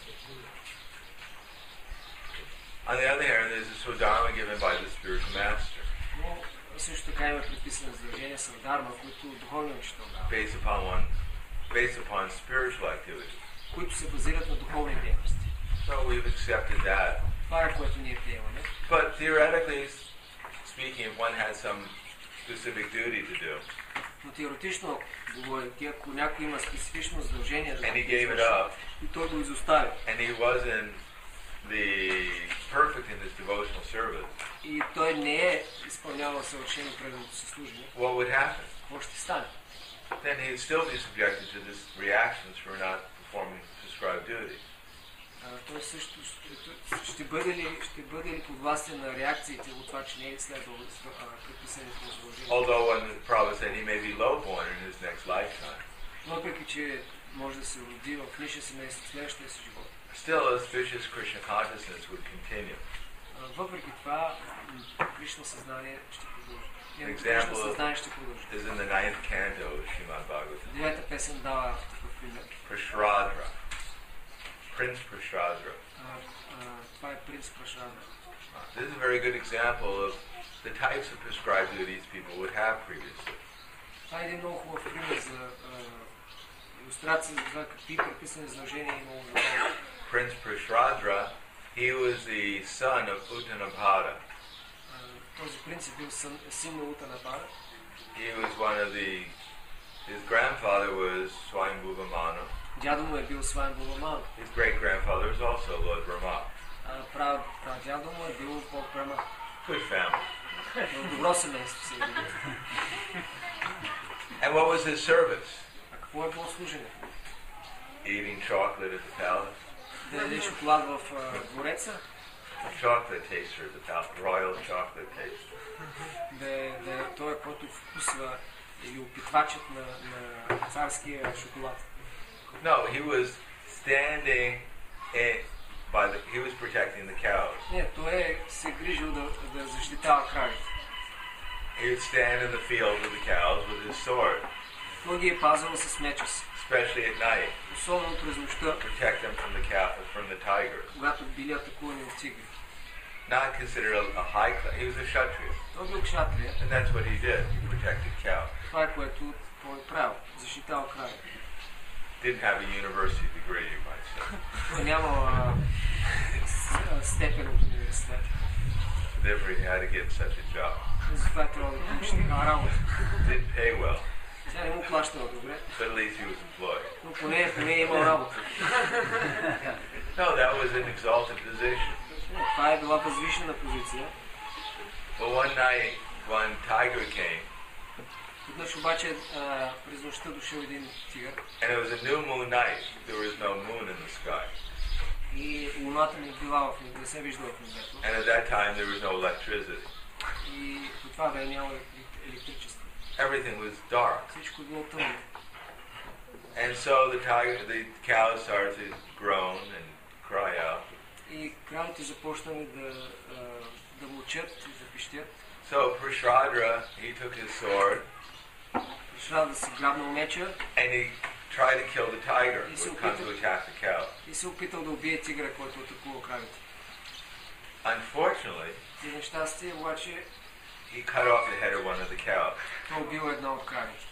S1: On the other hand, there's a swadharma given by the spiritual master,
S2: Но също така има предписани задължения Савдарма, които духовният учител дава,
S1: based upon one, based upon spiritual activities.
S2: които се базират на духовни дейности.
S1: So we've accepted that.
S2: Това е, което ние приемаме.
S1: But theoretically speaking, if one has some specific duty to do,
S2: Но теоретично говорейки, ако някой има специфично задължение да
S1: and he
S2: го
S1: gave it
S2: извърши,
S1: up,
S2: и той го изостави,
S1: and he wasn't the perfect in his devotional service,
S2: и той не е изпълнявал съвършено преданото си служение,
S1: what would happen?
S2: какво ще стане?
S1: Then he'd still be subjected to this reactions for not performing prescribed duty.
S2: А, той също ще, ще, бъде ли, ще бъде ли подвластен на реакциите от това, че не е следвал предписаните му задължения?
S1: Although one probably said he may be lowborn in his next lifetime.
S2: Въпреки, че може да се роди в ниша семейство в следващия си живот.
S1: Still, auspicious Krishna consciousness would continue.
S2: А, въпреки това, Кришна съзнание ще продължи.
S1: An
S2: Кришна
S1: example
S2: съзнание ще продължи.
S1: is in the ninth canto of Srimad Bhagavatam.
S2: Девета песен дава такъв пример.
S1: Prashradra. Prince Prashradra.
S2: А, а, това е принц Прашрадра.
S1: This is a very good example of the types of prescribed duties people would have previously.
S2: Това е един много хубав пример за илюстрация за това какви предписани задължения има у народа.
S1: Prince Prashradra, he was the son of Uttanabhata.
S2: Този принц е бил син на Утанабхата.
S1: He was one of the, his grandfather was Swayambhuva Manu.
S2: Дядо му е бил Свайамбхува Ману.
S1: His great grandfather was also Lord Brahma.
S2: Прадядо му е бил Бог Брахма.
S1: Good family.
S2: Добро семейство се е бил.
S1: And what was his service?
S2: А какво е било служене?
S1: Eating chocolate at the palace.
S2: Да яде шоколад в двореца.
S1: Chocolate taster at the palace. Royal chocolate taster.
S2: Да е той, който вкусва или опитвачът на, на царския шоколад.
S1: No, he was standing in, by the, he was protecting the cows.
S2: Не, той е се грижил да, да защитава кравите.
S1: He would stand in the field with the cows with his sword.
S2: Той ги е пазил с меча си.
S1: Especially at night.
S2: Особено през нощта.
S1: Protect them from the cow, from the tigers.
S2: Когато били атакувани от тигри.
S1: Not considered a, a high class. He was a kshatriya.
S2: Той бил кшатрия.
S1: And that's what he did. He protected cows.
S2: Това е което той е правил. Защитава кравите.
S1: Didn't have a university degree, you might say.
S2: Той нямал степен от университет.
S1: Therefore, he had to get such a job.
S2: Затова трябва да получи такава работа.
S1: Didn't pay well.
S2: Тя не му плащала добре.
S1: But at least he was employed.
S2: Но поне, поне е имал работа.
S1: No, that was an exalted position.
S2: Това е била възвишена позиция.
S1: But one night, one tiger came.
S2: Веднъж обаче през нощта дошъл един тигър.
S1: And it was a new moon night. There was no moon in the sky.
S2: И луната не била в небето, не се виждала в небето.
S1: And at that time there was no electricity.
S2: И по това време нямало електричество.
S1: Everything was dark.
S2: Всичко било тъмно.
S1: And so the tiger, the cows started to groan and cry out.
S2: И кравите започнали да да мучат и да пищят.
S1: So Prashradra, he took his sword.
S2: Прашрадра си грабнал меча.
S1: And he tried to kill the tiger who would come to attack the cow.
S2: И се опитал да убие тигра, който атакува кравите.
S1: Unfortunately,
S2: За нещастие обаче
S1: he cut off the head of one of the cows.
S2: той убил една от кравите.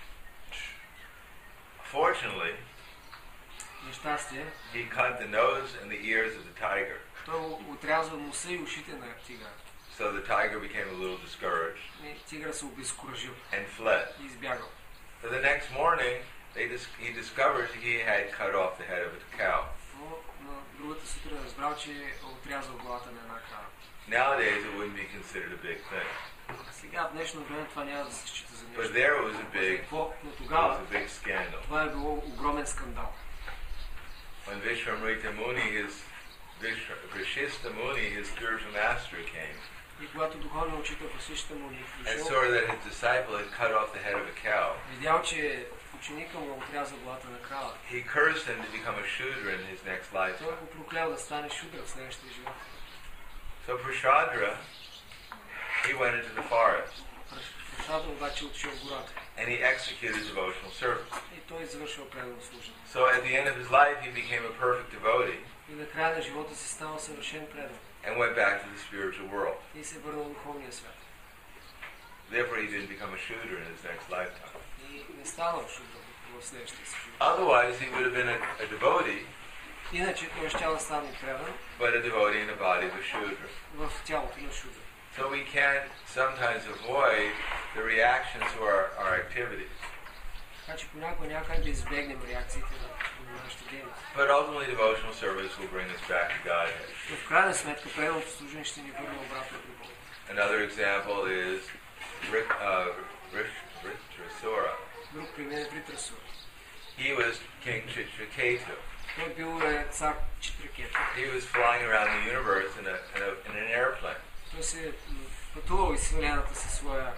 S1: Fortunately,
S2: нещастие,
S1: he cut the nose and the ears of the tiger.
S2: Той отрязал носа и ушите на тигра.
S1: So the tiger became a little discouraged.
S2: Тигър се обезкуражил.
S1: And fled.
S2: И избягал.
S1: So the next morning, they dis- he discovered he had cut off the head of a cow.
S2: Но на другата сутрин разбрал, че е отрязал главата на една крава.
S1: Nowadays, it wouldn't be considered a big thing.
S2: Сега в днешно време това няма да се счита за нещо.
S1: But there it was a big,
S2: Но
S1: it
S2: тогава
S1: was a big scandal.
S2: това е било огромен скандал.
S1: When Vishwamrita Muni, his Vishista Muni, his spiritual master, came.
S2: И когато духовният учител Васишта Муни
S1: And
S2: дошъл,
S1: saw that his disciple had cut off the head of a cow.
S2: видял, че ученика му отрязал главата на крава.
S1: He cursed him to become a Shudra in his next
S2: Той
S1: lifetime.
S2: го проклял да стане шудра в следващия живот.
S1: So Prashadra, he went into the forest.
S2: Прашадра обаче отишъл в гората.
S1: And he executed devotional service.
S2: И той извършил преданно служение.
S1: So at the end of his life, he became a perfect devotee
S2: И на края на живота си станал съвършен предан.
S1: and went back to the spiritual world.
S2: И се върнал в духовния свят.
S1: Therefore, he didn't become a Shudra in his next lifetime.
S2: И не станал шудра в следващия си живот.
S1: Otherwise, he would have been a, a devotee
S2: Иначе той щял да стане предан
S1: but a devotee in the body of a Shudra.
S2: в тялото на Шудра.
S1: So we can sometimes avoid the reactions to our, our activities.
S2: Така че понякога някак да избегнем реакциите на, на нашата дейност.
S1: But ultimately devotional service will bring us back to Godhead.
S2: Но в крайна сметка преданото служение ще ни върне обратно до Бога.
S1: Another example is Rik, uh, Rish, Ritrasura.
S2: Друг пример е Вритрасура.
S1: He was King Chitraketu.
S2: Той бил е цар Читракета.
S1: He was flying around the universe in, a, in, a, in an airplane.
S2: Той се пътувал из Вселената със своя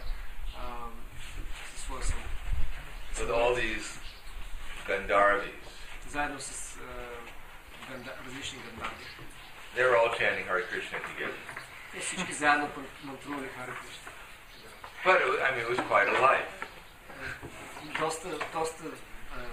S2: със своя самолет.
S1: With all these Gandharvis.
S2: Заедно с uh, ганда, различни гандарви.
S1: They were all chanting Hare Krishna together.
S2: Те всички заедно мантрували Харе Кришна.
S1: But it was, I mean, it was quite a life.
S2: Доста, доста uh,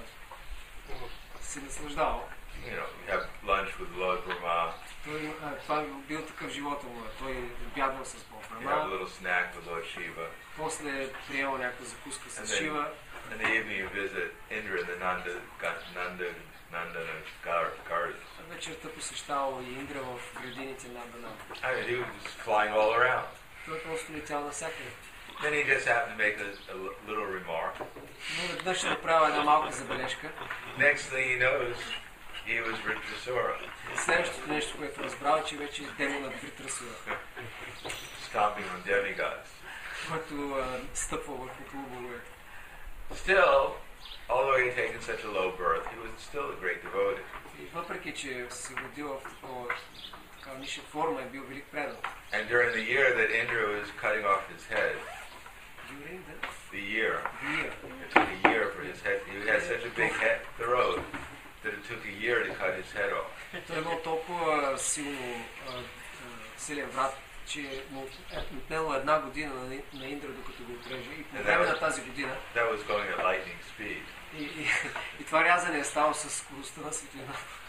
S2: се наслаждавал.
S1: You know, you have lunch with Lord Brahma.
S2: Той, uh, това бил такъв живота му. Той обядвал с Бог
S1: You have a
S2: Брахма.
S1: little snack with Lord Shiva.
S2: После приемал някаква закуска
S1: And
S2: с
S1: then
S2: Шива.
S1: in the evening you visit Indra in the Nanda, Nanda, Nandana Gardens.
S2: Вечерта посещавал и Индра в градините на Банана.
S1: I mean, he was flying all around.
S2: Той просто летял навсякъде.
S1: Then he just happened to make a, a little remark.
S2: Но веднъж ще направя една малка забележка.
S1: Next thing he knows, he was Ritrasura,
S2: Следващото нещо, което разбрал, че вече е демонът Вритрасура,
S1: stomping on demigods.
S2: който uh, стъпва върху полубогове.
S1: Still, although he had taken such a low birth, he was still a great devotee.
S2: И въпреки, че се родил в такова, такава ниша форма, е бил велик предан.
S1: And during the year that Indra was cutting off his head,
S2: During the,
S1: the year,
S2: year.
S1: it took a year for his head, he had such a big head, throat, that it took a year to cut his head off.
S2: Той имал толкова силно а, а, силен врат, че му е отнело една година на, на Индра, докато го отреже. И по време на тази година
S1: That was going at lightning speed.
S2: и, и, и това рязане е стало с скоростта на светлина.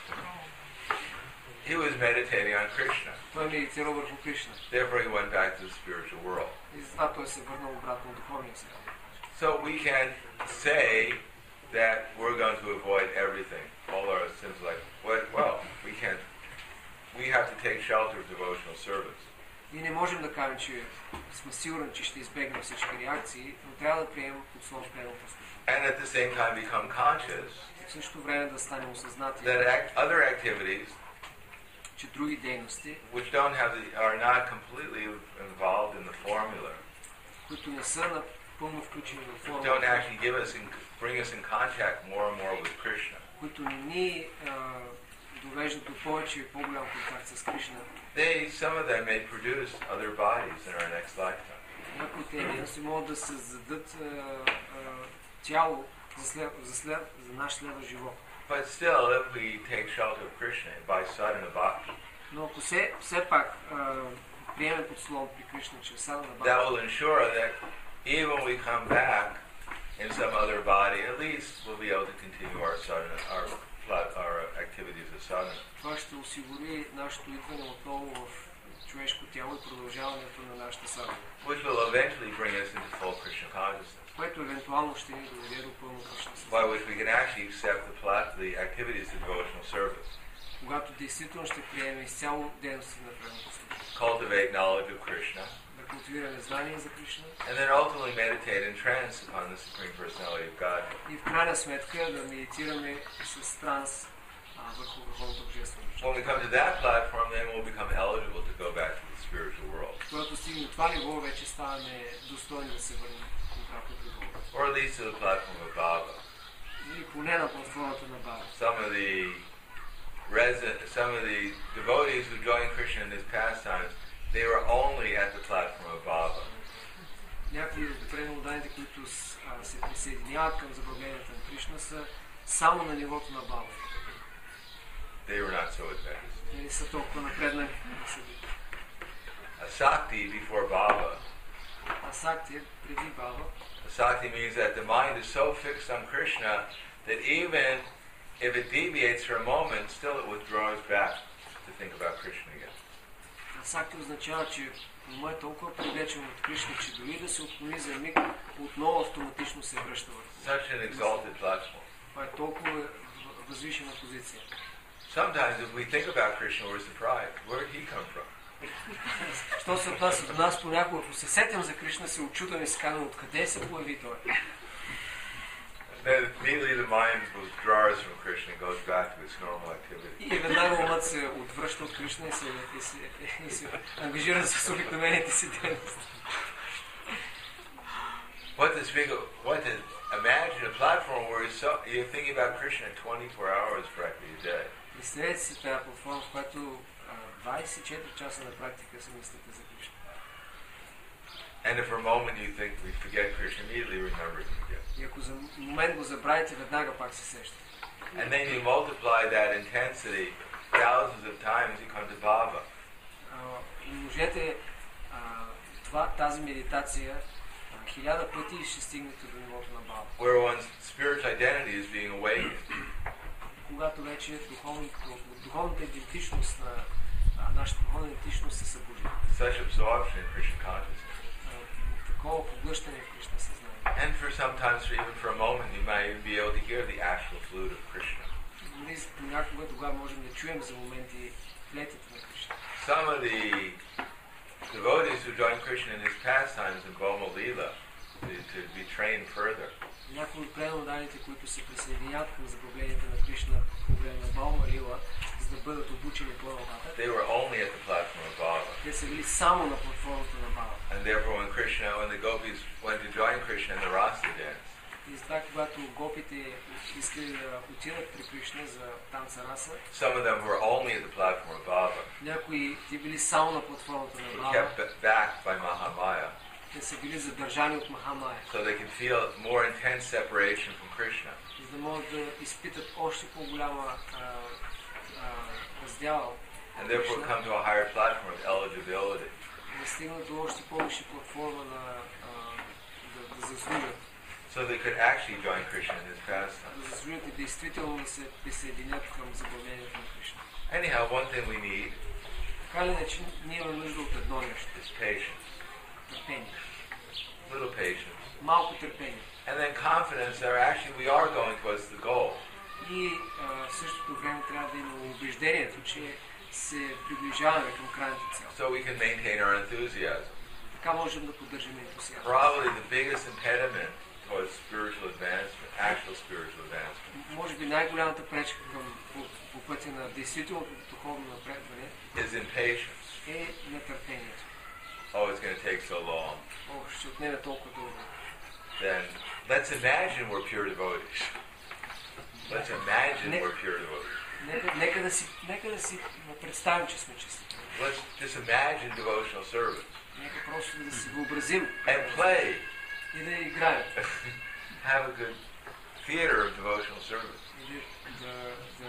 S1: He was meditating on Krishna.
S2: Той медитирал върху Кришна.
S1: Therefore he went back to the spiritual world.
S2: И затова той се върнал обратно в духовния свят.
S1: So we can say that we're going to avoid everything. All our sins like, what? Well, we can't. We have to take shelter of devotional service.
S2: И не можем да кажем, че сме сигурни, че ще избегнем всички реакции, но трябва да приемем подслон в пределното служение.
S1: And at the same time become conscious
S2: В същото време да станем осъзнати,
S1: that act, other activities
S2: че други дейности,
S1: which don't have the, are not completely involved in the formula,
S2: които не са напълно включени в
S1: don't
S2: формата,
S1: actually give us in, bring us in contact more and more with Krishna.
S2: които не ни а, довеждат до повече и по-голям контакт с Кришна.
S1: They, some of them may produce other bodies in our next lifetime.
S2: Някои те дейности могат да създадат а, а, тяло за, след, за, след, за наш следващ живот.
S1: But still, if we take shelter of Krishna by sadhana bhakti,
S2: Но ако все, все пак а, приемем подслон при Кришна чрез садхана
S1: that
S2: бхакти,
S1: will ensure that even when we come back in some other body, at least we'll be able to continue our sadhana, our, our activities of sadhana.
S2: това ще осигури нашето идване отново в човешко тяло и продължаването на нашата садхана,
S1: Which will eventually bring us into full Krishna consciousness,
S2: което евентуално ще ни доведе до пълно Кришна
S1: by
S2: съзнание.
S1: which we can actually accept the, plat- the activities of devotional service,
S2: Когато действително ще приемем изцяло дейности на пределното служение.
S1: cultivate knowledge of Krishna,
S2: Да култивираме знание за Кришна
S1: and then ultimately meditate in trance upon the Supreme Personality of Godhead.
S2: и в крайна сметка да медитираме с транс а, върху върховното божествено.
S1: When we come to that platform, then we'll become eligible to go back to the spiritual world,
S2: Когато стигнем това ниво, вече ставаме достойни да се върнем обратно при Бога.
S1: or at least to the platform of Baba.
S2: Или поне на платформата на Баба.
S1: Some of the resident, some of the devotees who joined Krishna in his pastimes, they were only at the platform of Baba.
S2: Някои от преданните, които с- а, се присъединяват към забавленията на Кришна, са само на нивото на Баба.
S1: They were not so advanced.
S2: Те не са толкова напреднали. да се видят.
S1: A Sakti before Baba.
S2: А Сакти е преди Баба.
S1: A Sakti means that the mind is so fixed on Krishna that even if it deviates for a moment, still it withdraws back to think about Krishna again.
S2: А Сакти означава, че ума е толкова привлечен от Кришна, че дори да се отклони за миг, отново автоматично се връща върху.
S1: Such an exalted platform.
S2: Това е толкова възвишена позиция.
S1: sometimes if we think about Krishna, we're surprised. Where did he come from?
S2: Що се отнася до нас, понякога, ако се сетим за Кришна, се очудваме и се казваме, откъде се появи той?
S1: Then immediately the mind withdraws from Krishna and goes back to its normal activity.
S2: И веднага умът се отвръща от Кришна и се, и се, и се ангажира с обикновените си дейности.
S1: What to speak of, what to imagine a platform where you're, so, you're thinking about Krishna twenty-four hours practically a day.
S2: Представете си тази платформа, в която двайсет и четири часа на практика се мислите за Кришна.
S1: And if for a moment you think we forget Krishna, immediately remember him again.
S2: И ако за момент го забравите, веднага пак се сещате.
S1: And then you multiply that intensity thousands of times, you come to bhava.
S2: Умножете това, тази медитация хиляда пъти и ще стигнете до нивото на бхава.
S1: Where one's spiritual identity is being awakened.
S2: Когато вече духовната идентичност на нашата духовна идентичност се събуди.
S1: Such absorption in Krishna consciousness.
S2: Такова поглъщане в Кришна съзнание.
S1: And for sometimes, for even for a moment, you might even be able to hear the actual flute of Krishna.
S2: Дори понякога тогава можем да чуем за моменти флейтата на Кришна.
S1: Some of the devotees who join Krishna in his pastimes in Boma Lila to, to be trained further.
S2: Някои от преданните, които се присъединят към забавленията на Кришна по време на Бома Лила, за да бъдат обучени по-нататък.
S1: They were only at the platform of Bhava.
S2: Те са били само на платформата на Бхава.
S1: And therefore, when Krishna, when the gopis went to join Krishna in the Rasa dance,
S2: и затова, когато гопите искали да отидат при Кришна за танца раса,
S1: some of them were only at the platform of Bhava.
S2: Някои ти били само на платформата на
S1: Were
S2: Бхава.
S1: kept back by Mahamaya.
S2: Те са били задържани от Махамая.
S1: So they can feel more intense separation from Krishna.
S2: За да могат да изпитат още по-голяма раздяла.
S1: And therefore come to a higher platform of eligibility.
S2: Да стигнат до още по-висша платформа на да заслужат.
S1: So they could actually join Krishna in his pastime.
S2: Да заслужат и действително да се присъединят към забавлението на Кришна.
S1: Anyhow, one thing we need
S2: така ли иначе ние имаме нужда от едно нещо.
S1: Is patience.
S2: Търпение.
S1: Little patience.
S2: Малко търпение.
S1: And then confidence that actually we are going towards the goal.
S2: И в същото време трябва да имаме убеждението, че се приближаваме към крайната цел.
S1: So we can maintain our enthusiasm.
S2: Така можем да поддържаме ентусиазъм.
S1: Probably the biggest impediment towards spiritual advancement, actual spiritual advancement.
S2: Може би най-голямата пречка към по, по пътя на действителното духовно напредване
S1: is impatience.
S2: Е нетърпението.
S1: Oh, it's going to take so long.
S2: О, ще отнеме толкова дълго.
S1: Then let's imagine we're pure devotees. Let's imagine
S2: Не,
S1: we're pure devotees.
S2: Нека, нека да си, нека да си представим, че сме чисти.
S1: Let's just imagine devotional service.
S2: Нека просто да си въобразим.
S1: And play.
S2: И да играем.
S1: Have a good theater of devotional service.
S2: И да, да, да,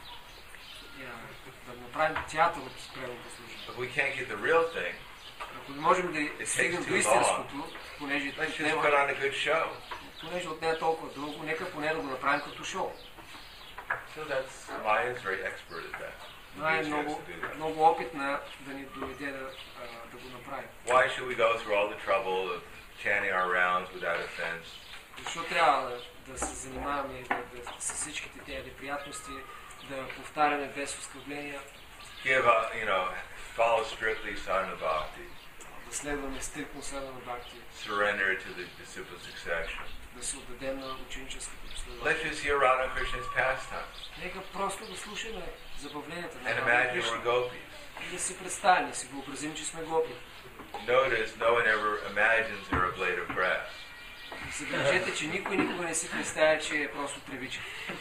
S2: да, да направим театър от преданното служение.
S1: If we can't get the real thing,
S2: ако не можем да стигнем до истинското, понеже
S1: let's just put on a good show.
S2: понеже отнема толкова дълго, нека поне да го направим като шоу.
S1: So that's Maya is very expert at that.
S2: Мая е много, много опитна да ни доведе да, да го направим.
S1: Why should we go through all the trouble of chanting our rounds without offense?
S2: Защо трябва да, да се занимаваме да, да, с всичките тези неприятности, да повтаряме без оскърбления?
S1: Give up, you know, follow strictly sadhana bhakti.
S2: Да следваме стриктно sadhana bhakti.
S1: Surrender to the disciple succession.
S2: Да се отдадем на ученическото последование.
S1: Let's just hear Radha Krishna's pastimes.
S2: Нека просто да слушаме забавленията на
S1: And
S2: Рада
S1: imagine
S2: Кришна.
S1: we're gopis.
S2: И да си представим, да си въобразим, че сме гопи.
S1: Notice no one ever imagines they're a blade of grass.
S2: И забележете, че никой никога не си представя, че е просто тревичка.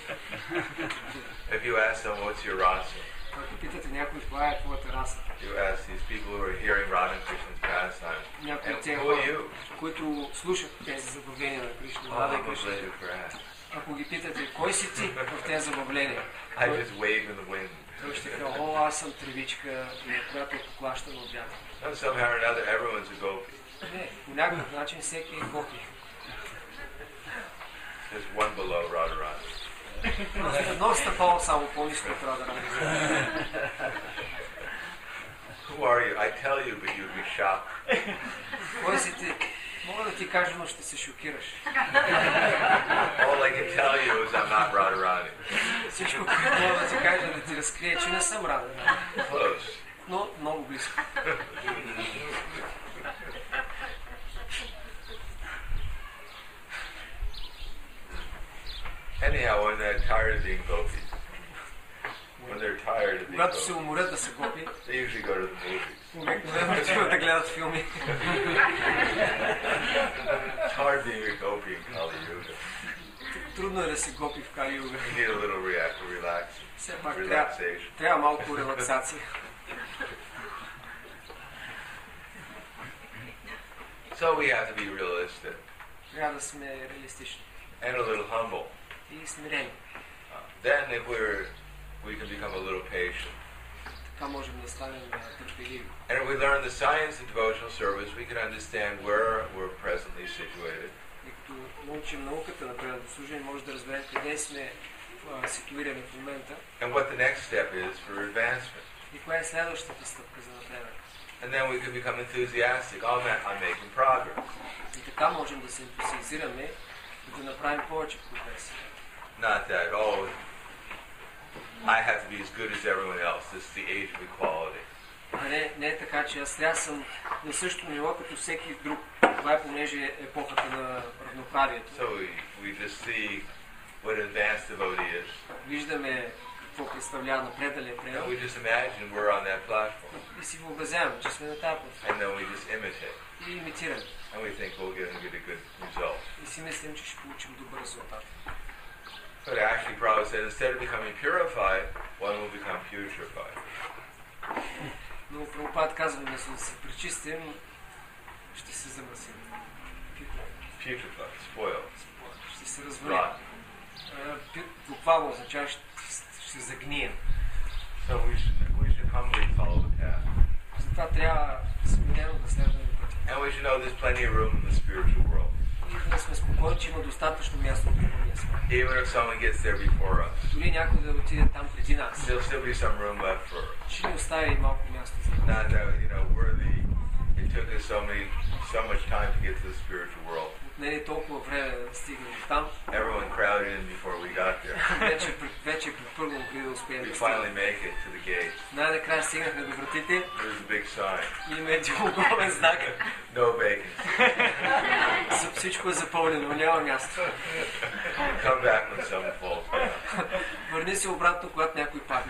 S1: If you ask them, what's your rasa?
S2: Ако питате някой, това е твоята раса.
S1: You ask these people who are hearing Radha Krishna's pastimes,
S2: Някои от
S1: and
S2: тези
S1: who are
S2: хора,
S1: you?
S2: които слушат тези забавления на Кришна,
S1: Oh,
S2: Рада
S1: I'm a
S2: Кришна.
S1: blade of grass.
S2: Ако ги питате, кой си ти в тези забавления?
S1: I just wave in the wind.
S2: Той ще каже, о, аз съм тревичка, която е поклащана от вятъра.
S1: No, somehow or another, everyone's a gopi.
S2: Не, по някакъв начин всеки е гопи.
S1: There's one below Radharani.
S2: Едно стъпало само по-ниско от Радharani.
S1: Who are you? I tell you, but you'd be shocked.
S2: Кой си ти? Мога да ти кажа, но ще се шокираш.
S1: All I can tell you is I'm not Radharani.
S2: Всичко, което мога да ти кажа, да ти разкрия, че не съм раден.
S1: Close.
S2: Но много близко.
S1: Anyhow, when they're tired of being gopis, when they're tired of being
S2: Когато се
S1: gopis,
S2: уморят да се гопи,
S1: they usually go to the movies.
S2: обикновено отиват да гледат филми.
S1: It's hard being a gopi in Kali Yuga.
S2: Трудно е да се гопи в Кали Юга.
S1: You need a little rea- relax,
S2: Все пак трябва,
S1: relaxation.
S2: трябва малко релаксация.
S1: So we have to be realistic
S2: Трябва да сме реалистични
S1: and a little humble.
S2: и смирени.
S1: Uh, then if we're, we can become a little patient.
S2: Така можем да станем търпеливи.
S1: And if we learn the science of devotional service, we can understand where we're presently situated.
S2: И като научим науката на преданното служение, може да разберем къде сме а, ситуирани в момента
S1: And what the next step is for advancement.
S2: и коя е следващата стъпка за напредък.
S1: And then we can become enthusiastic. Oh man, I'm making progress.
S2: И така можем да се ентусиазираме и да направим повече прогрес.
S1: Not that, oh, I have to be as good as everyone else. This is the age of equality.
S2: А не, не е така, че аз трябва да съм на същото ниво като всеки друг. Това е понеже е епохата на равноправието.
S1: So we, we just see what advanced devotee is.
S2: Виждаме какво представлява напредалия
S1: And
S2: предал
S1: we just imagine we're on that platform.
S2: и си въобразяваме, че сме на тази платформа.
S1: And then we just imitate.
S2: И имитираме.
S1: And we think we'll get, get a good result.
S2: И си мислим, че ще получим добър резултат.
S1: But actually, Prabhupada said, instead of becoming purified, one will become putrefied.
S2: Но Прабхупад казва, вместо да се пречистим, ще се замърсим.
S1: Putrefied, spoiled,
S2: Ще се развалим.
S1: rotten.
S2: Буквално означава, ще, ще загнием.
S1: So we should, we should humbly follow the path.
S2: Затова трябва смирено да следваме пътя.
S1: And we should know there's plenty of room in the spiritual world.
S2: И да сме спокойни, че има достатъчно място в духовния свят.
S1: Even if someone gets there before us,
S2: Дори някой да отиде там преди нас,
S1: there'll still be some room left for us.
S2: ще ни остави и малко място за нас.
S1: Not that, you know, we're the, it took us so many, so much time to get to the spiritual world.
S2: Не е толкова време да стигнем до там.
S1: Everyone crowded in before we got there.
S2: Вече, вече препървам преди да успеем
S1: We
S2: да
S1: finally
S2: стигнем.
S1: make it to the gate.
S2: Най-накрая стигнахме до вратите
S1: There's a big sign.
S2: и има един огромен знак.
S1: No vacancy.
S2: Всичко е запълнено, няма място.
S1: Come back when someone falls down.
S2: Върни се обратно, когато някой падне.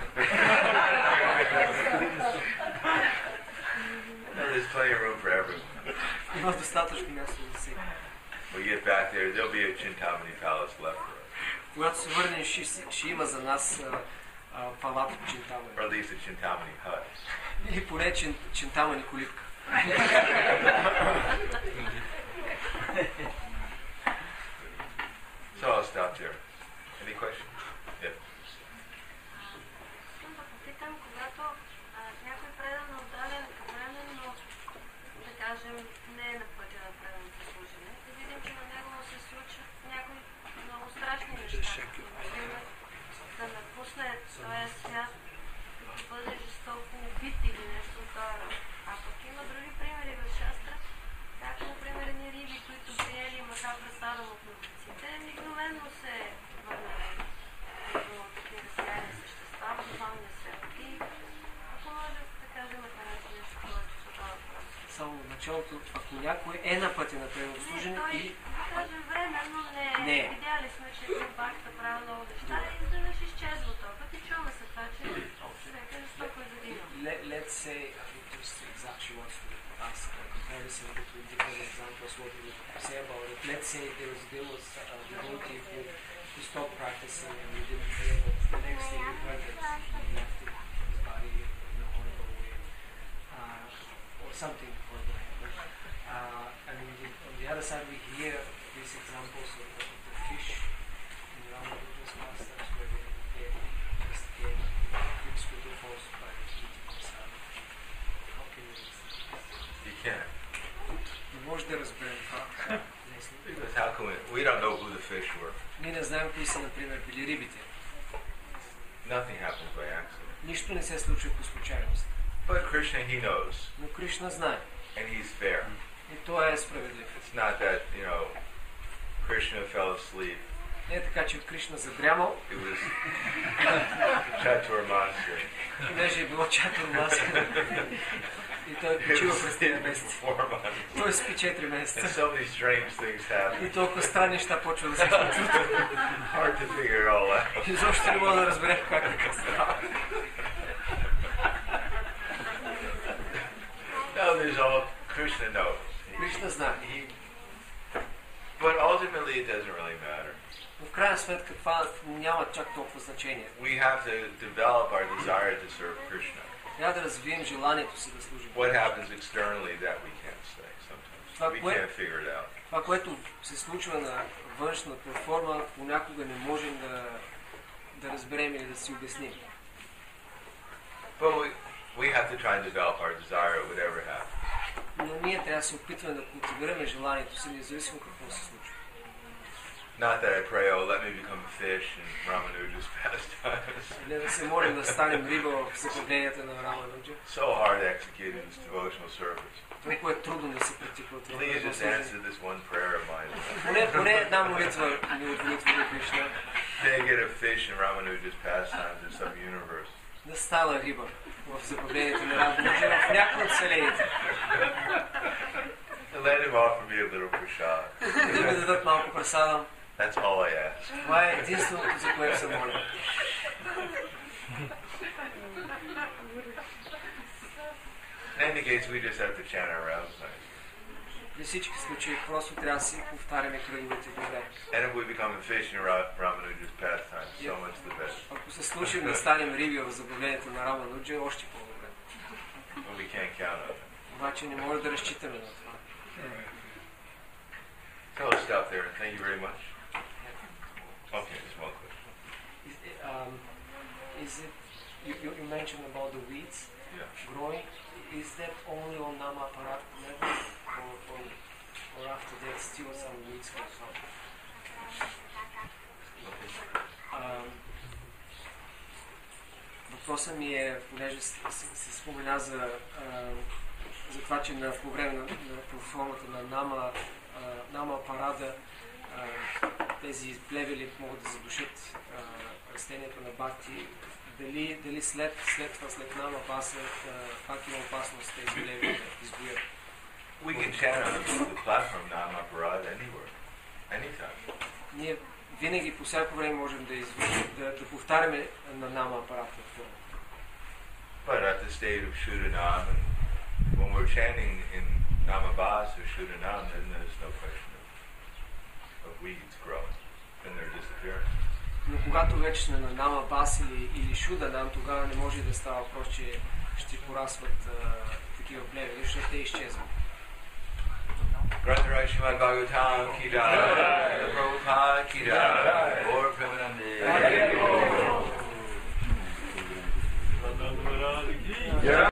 S1: And there's plenty of room for everyone.
S2: Има достатъчно място за всеки.
S1: We get back there, there'll be a Chintamani palace left for us.
S2: Когато се върнем, ще, ще има за нас а, а, палата
S1: Or
S2: Чинтамани.
S1: at least a Chintamani hut.
S2: Или поне чин, Чинтамани колибка.
S1: So I'll stop there. Any questions? Yeah.
S3: Искам да попитам, когато а, някой предан на отдален време, но да кажем не е на пътя на преданото служене, да видим, че на него се случват някои много страшни неща. Например, да напусне този свят, като бъде жестоко убит или нещо от това. А пък има други примери в Шастра, как, например, едни риби, които приели маха пресадом от мъдреците, мигновено се върнали до такива сияни същества, в духовния свят. И ако може да кажем наконец нещо повече за това въпрос.
S2: Само в началото, ако някой е на пътя на преданото служене
S3: Той,
S2: и
S3: да кажем, временно не,
S2: Не.
S3: видяли сме, че един бакта прави много неща и изведнъж изчезва това. Пък и чуваме се това, че човека жестоко е загинал.
S2: let, let's say, I think just exactly wants to ask a comparison between different examples, what we would say about it. Let's say there was, there was a devotee who, who stopped practicing and we didn't hear, but the next day we heard that he left it, his body in a horrible way, uh, or something horrible happened. Uh, and the, on the other side we hear these examples of, of the fish in the Ramanuja's pastimes where they, they just get mixed with the force by eating themselves. How can you understand?
S1: You can't.
S2: Не може да разберем това така лесно.
S1: Because how can we, we don't know who the fish were.
S2: Ние не знаем кои са, например, били рибите.
S1: Nothing happens by accident.
S2: Нищо не се случва по случайност.
S1: But Krishna, he knows.
S2: Но Кришна знае.
S1: And he's fair.
S2: И той е справедлив.
S1: It's not that, you know, Krishna fell asleep
S2: Не е така, че Кришна задрямал,
S1: It was Chaturmasya.
S2: понеже е било Чатурмаса. И той е
S1: It
S2: почива
S1: was
S2: през тези
S1: in
S2: месеци.
S1: four months.
S2: Той спи четири
S1: And
S2: месеца.
S1: so many strange things happen.
S2: И толкова странни неща почва да се случват.
S1: Hard to figure it all out.
S2: Изобщо не мога да разбере как така става.
S1: No, there's all Krishna knows.
S2: Кришна знае.
S1: He, but ultimately, it doesn't really matter.
S2: Но в крайна сметка това няма чак толкова значение.
S1: We have to develop our desire to serve Krishna.
S2: Трябва да развием желанието си да служим.
S1: What happens externally that we can't say sometimes. We can't figure it out.
S2: Това, което се случва на външна платформа, понякога не можем да, да разберем или да си обясним.
S1: But we, we have to try and develop our desire whatever happens.
S2: Но ние трябва да се опитваме да култивираме желанието си, независимо какво се случва.
S1: Not that I pray, oh, let me become a fish in Ramanuja's pastimes.
S2: Не да се молим да станем риба в забавленията на Рамануджа.
S1: So hard to execute in this devotional service.
S2: Толкова е трудно да се практикува това.
S1: Please just answer this one prayer of mine.
S2: Поне, поне една молитва ми удовлетвори Кришна.
S1: May I get a fish in Ramanuja's pastimes in some universe.
S2: Да стана риба в забавленията на Рамануджа в някои от вселените.
S1: And let him offer me a little prasad.
S2: Да ми дадат малко прасадам.
S1: That's all I ask.
S2: Това е единственото, за което се моля.
S1: In any case, we just have to chant our rounds nice.
S2: При всички случаи просто трябва да си повтаряме кръговете добре.
S1: And if we become a fish in Ra- Ramanuja's pastimes, so
S2: Yeah.
S1: much the better.
S2: Ако се случим да станем риби в забавлението на Рамануджа, още по-добре.
S1: But we can't count on it.
S2: Обаче не може да разчитаме на това.
S1: So I'll stop there. Thank you very much. Okay, just one question.
S2: Is, um, is it, you, you you mentioned about the weeds
S1: Yeah.
S2: growing. Is that only on Nama Parat level, or, or, or after that still some weeds go on? Um, въпросът ми е, понеже се, се, се спомена за, а, за това, че на, по време на, на платформата на Нама, а, Нама Парада а, тези плевели могат да задушат а, растението на Бхакти. Дали, дали след, след това, след Нама Паса, пак има опасност тези плевели да изгоят?
S1: We can chant on the platform Nama Parad anywhere, anytime.
S2: Ние винаги по всяко време можем да, извършим, да, да повтаряме на Нама апарат платформа.
S1: But at the state of Shuddhanam, and when we're chanting in Namabhas or Shuddhanam, then there's no question of, of weeds growing, then they're disappearing.
S2: Но когато вече сме на Нама Бас или, или Шуданам, тогава не може да става въпрос, че ще порасват а, такива плевели, защото те изчезват.
S1: Grantharaj Srimad Bhagavatam ki jai, Prabhupada ki jai, Gaur Premanande.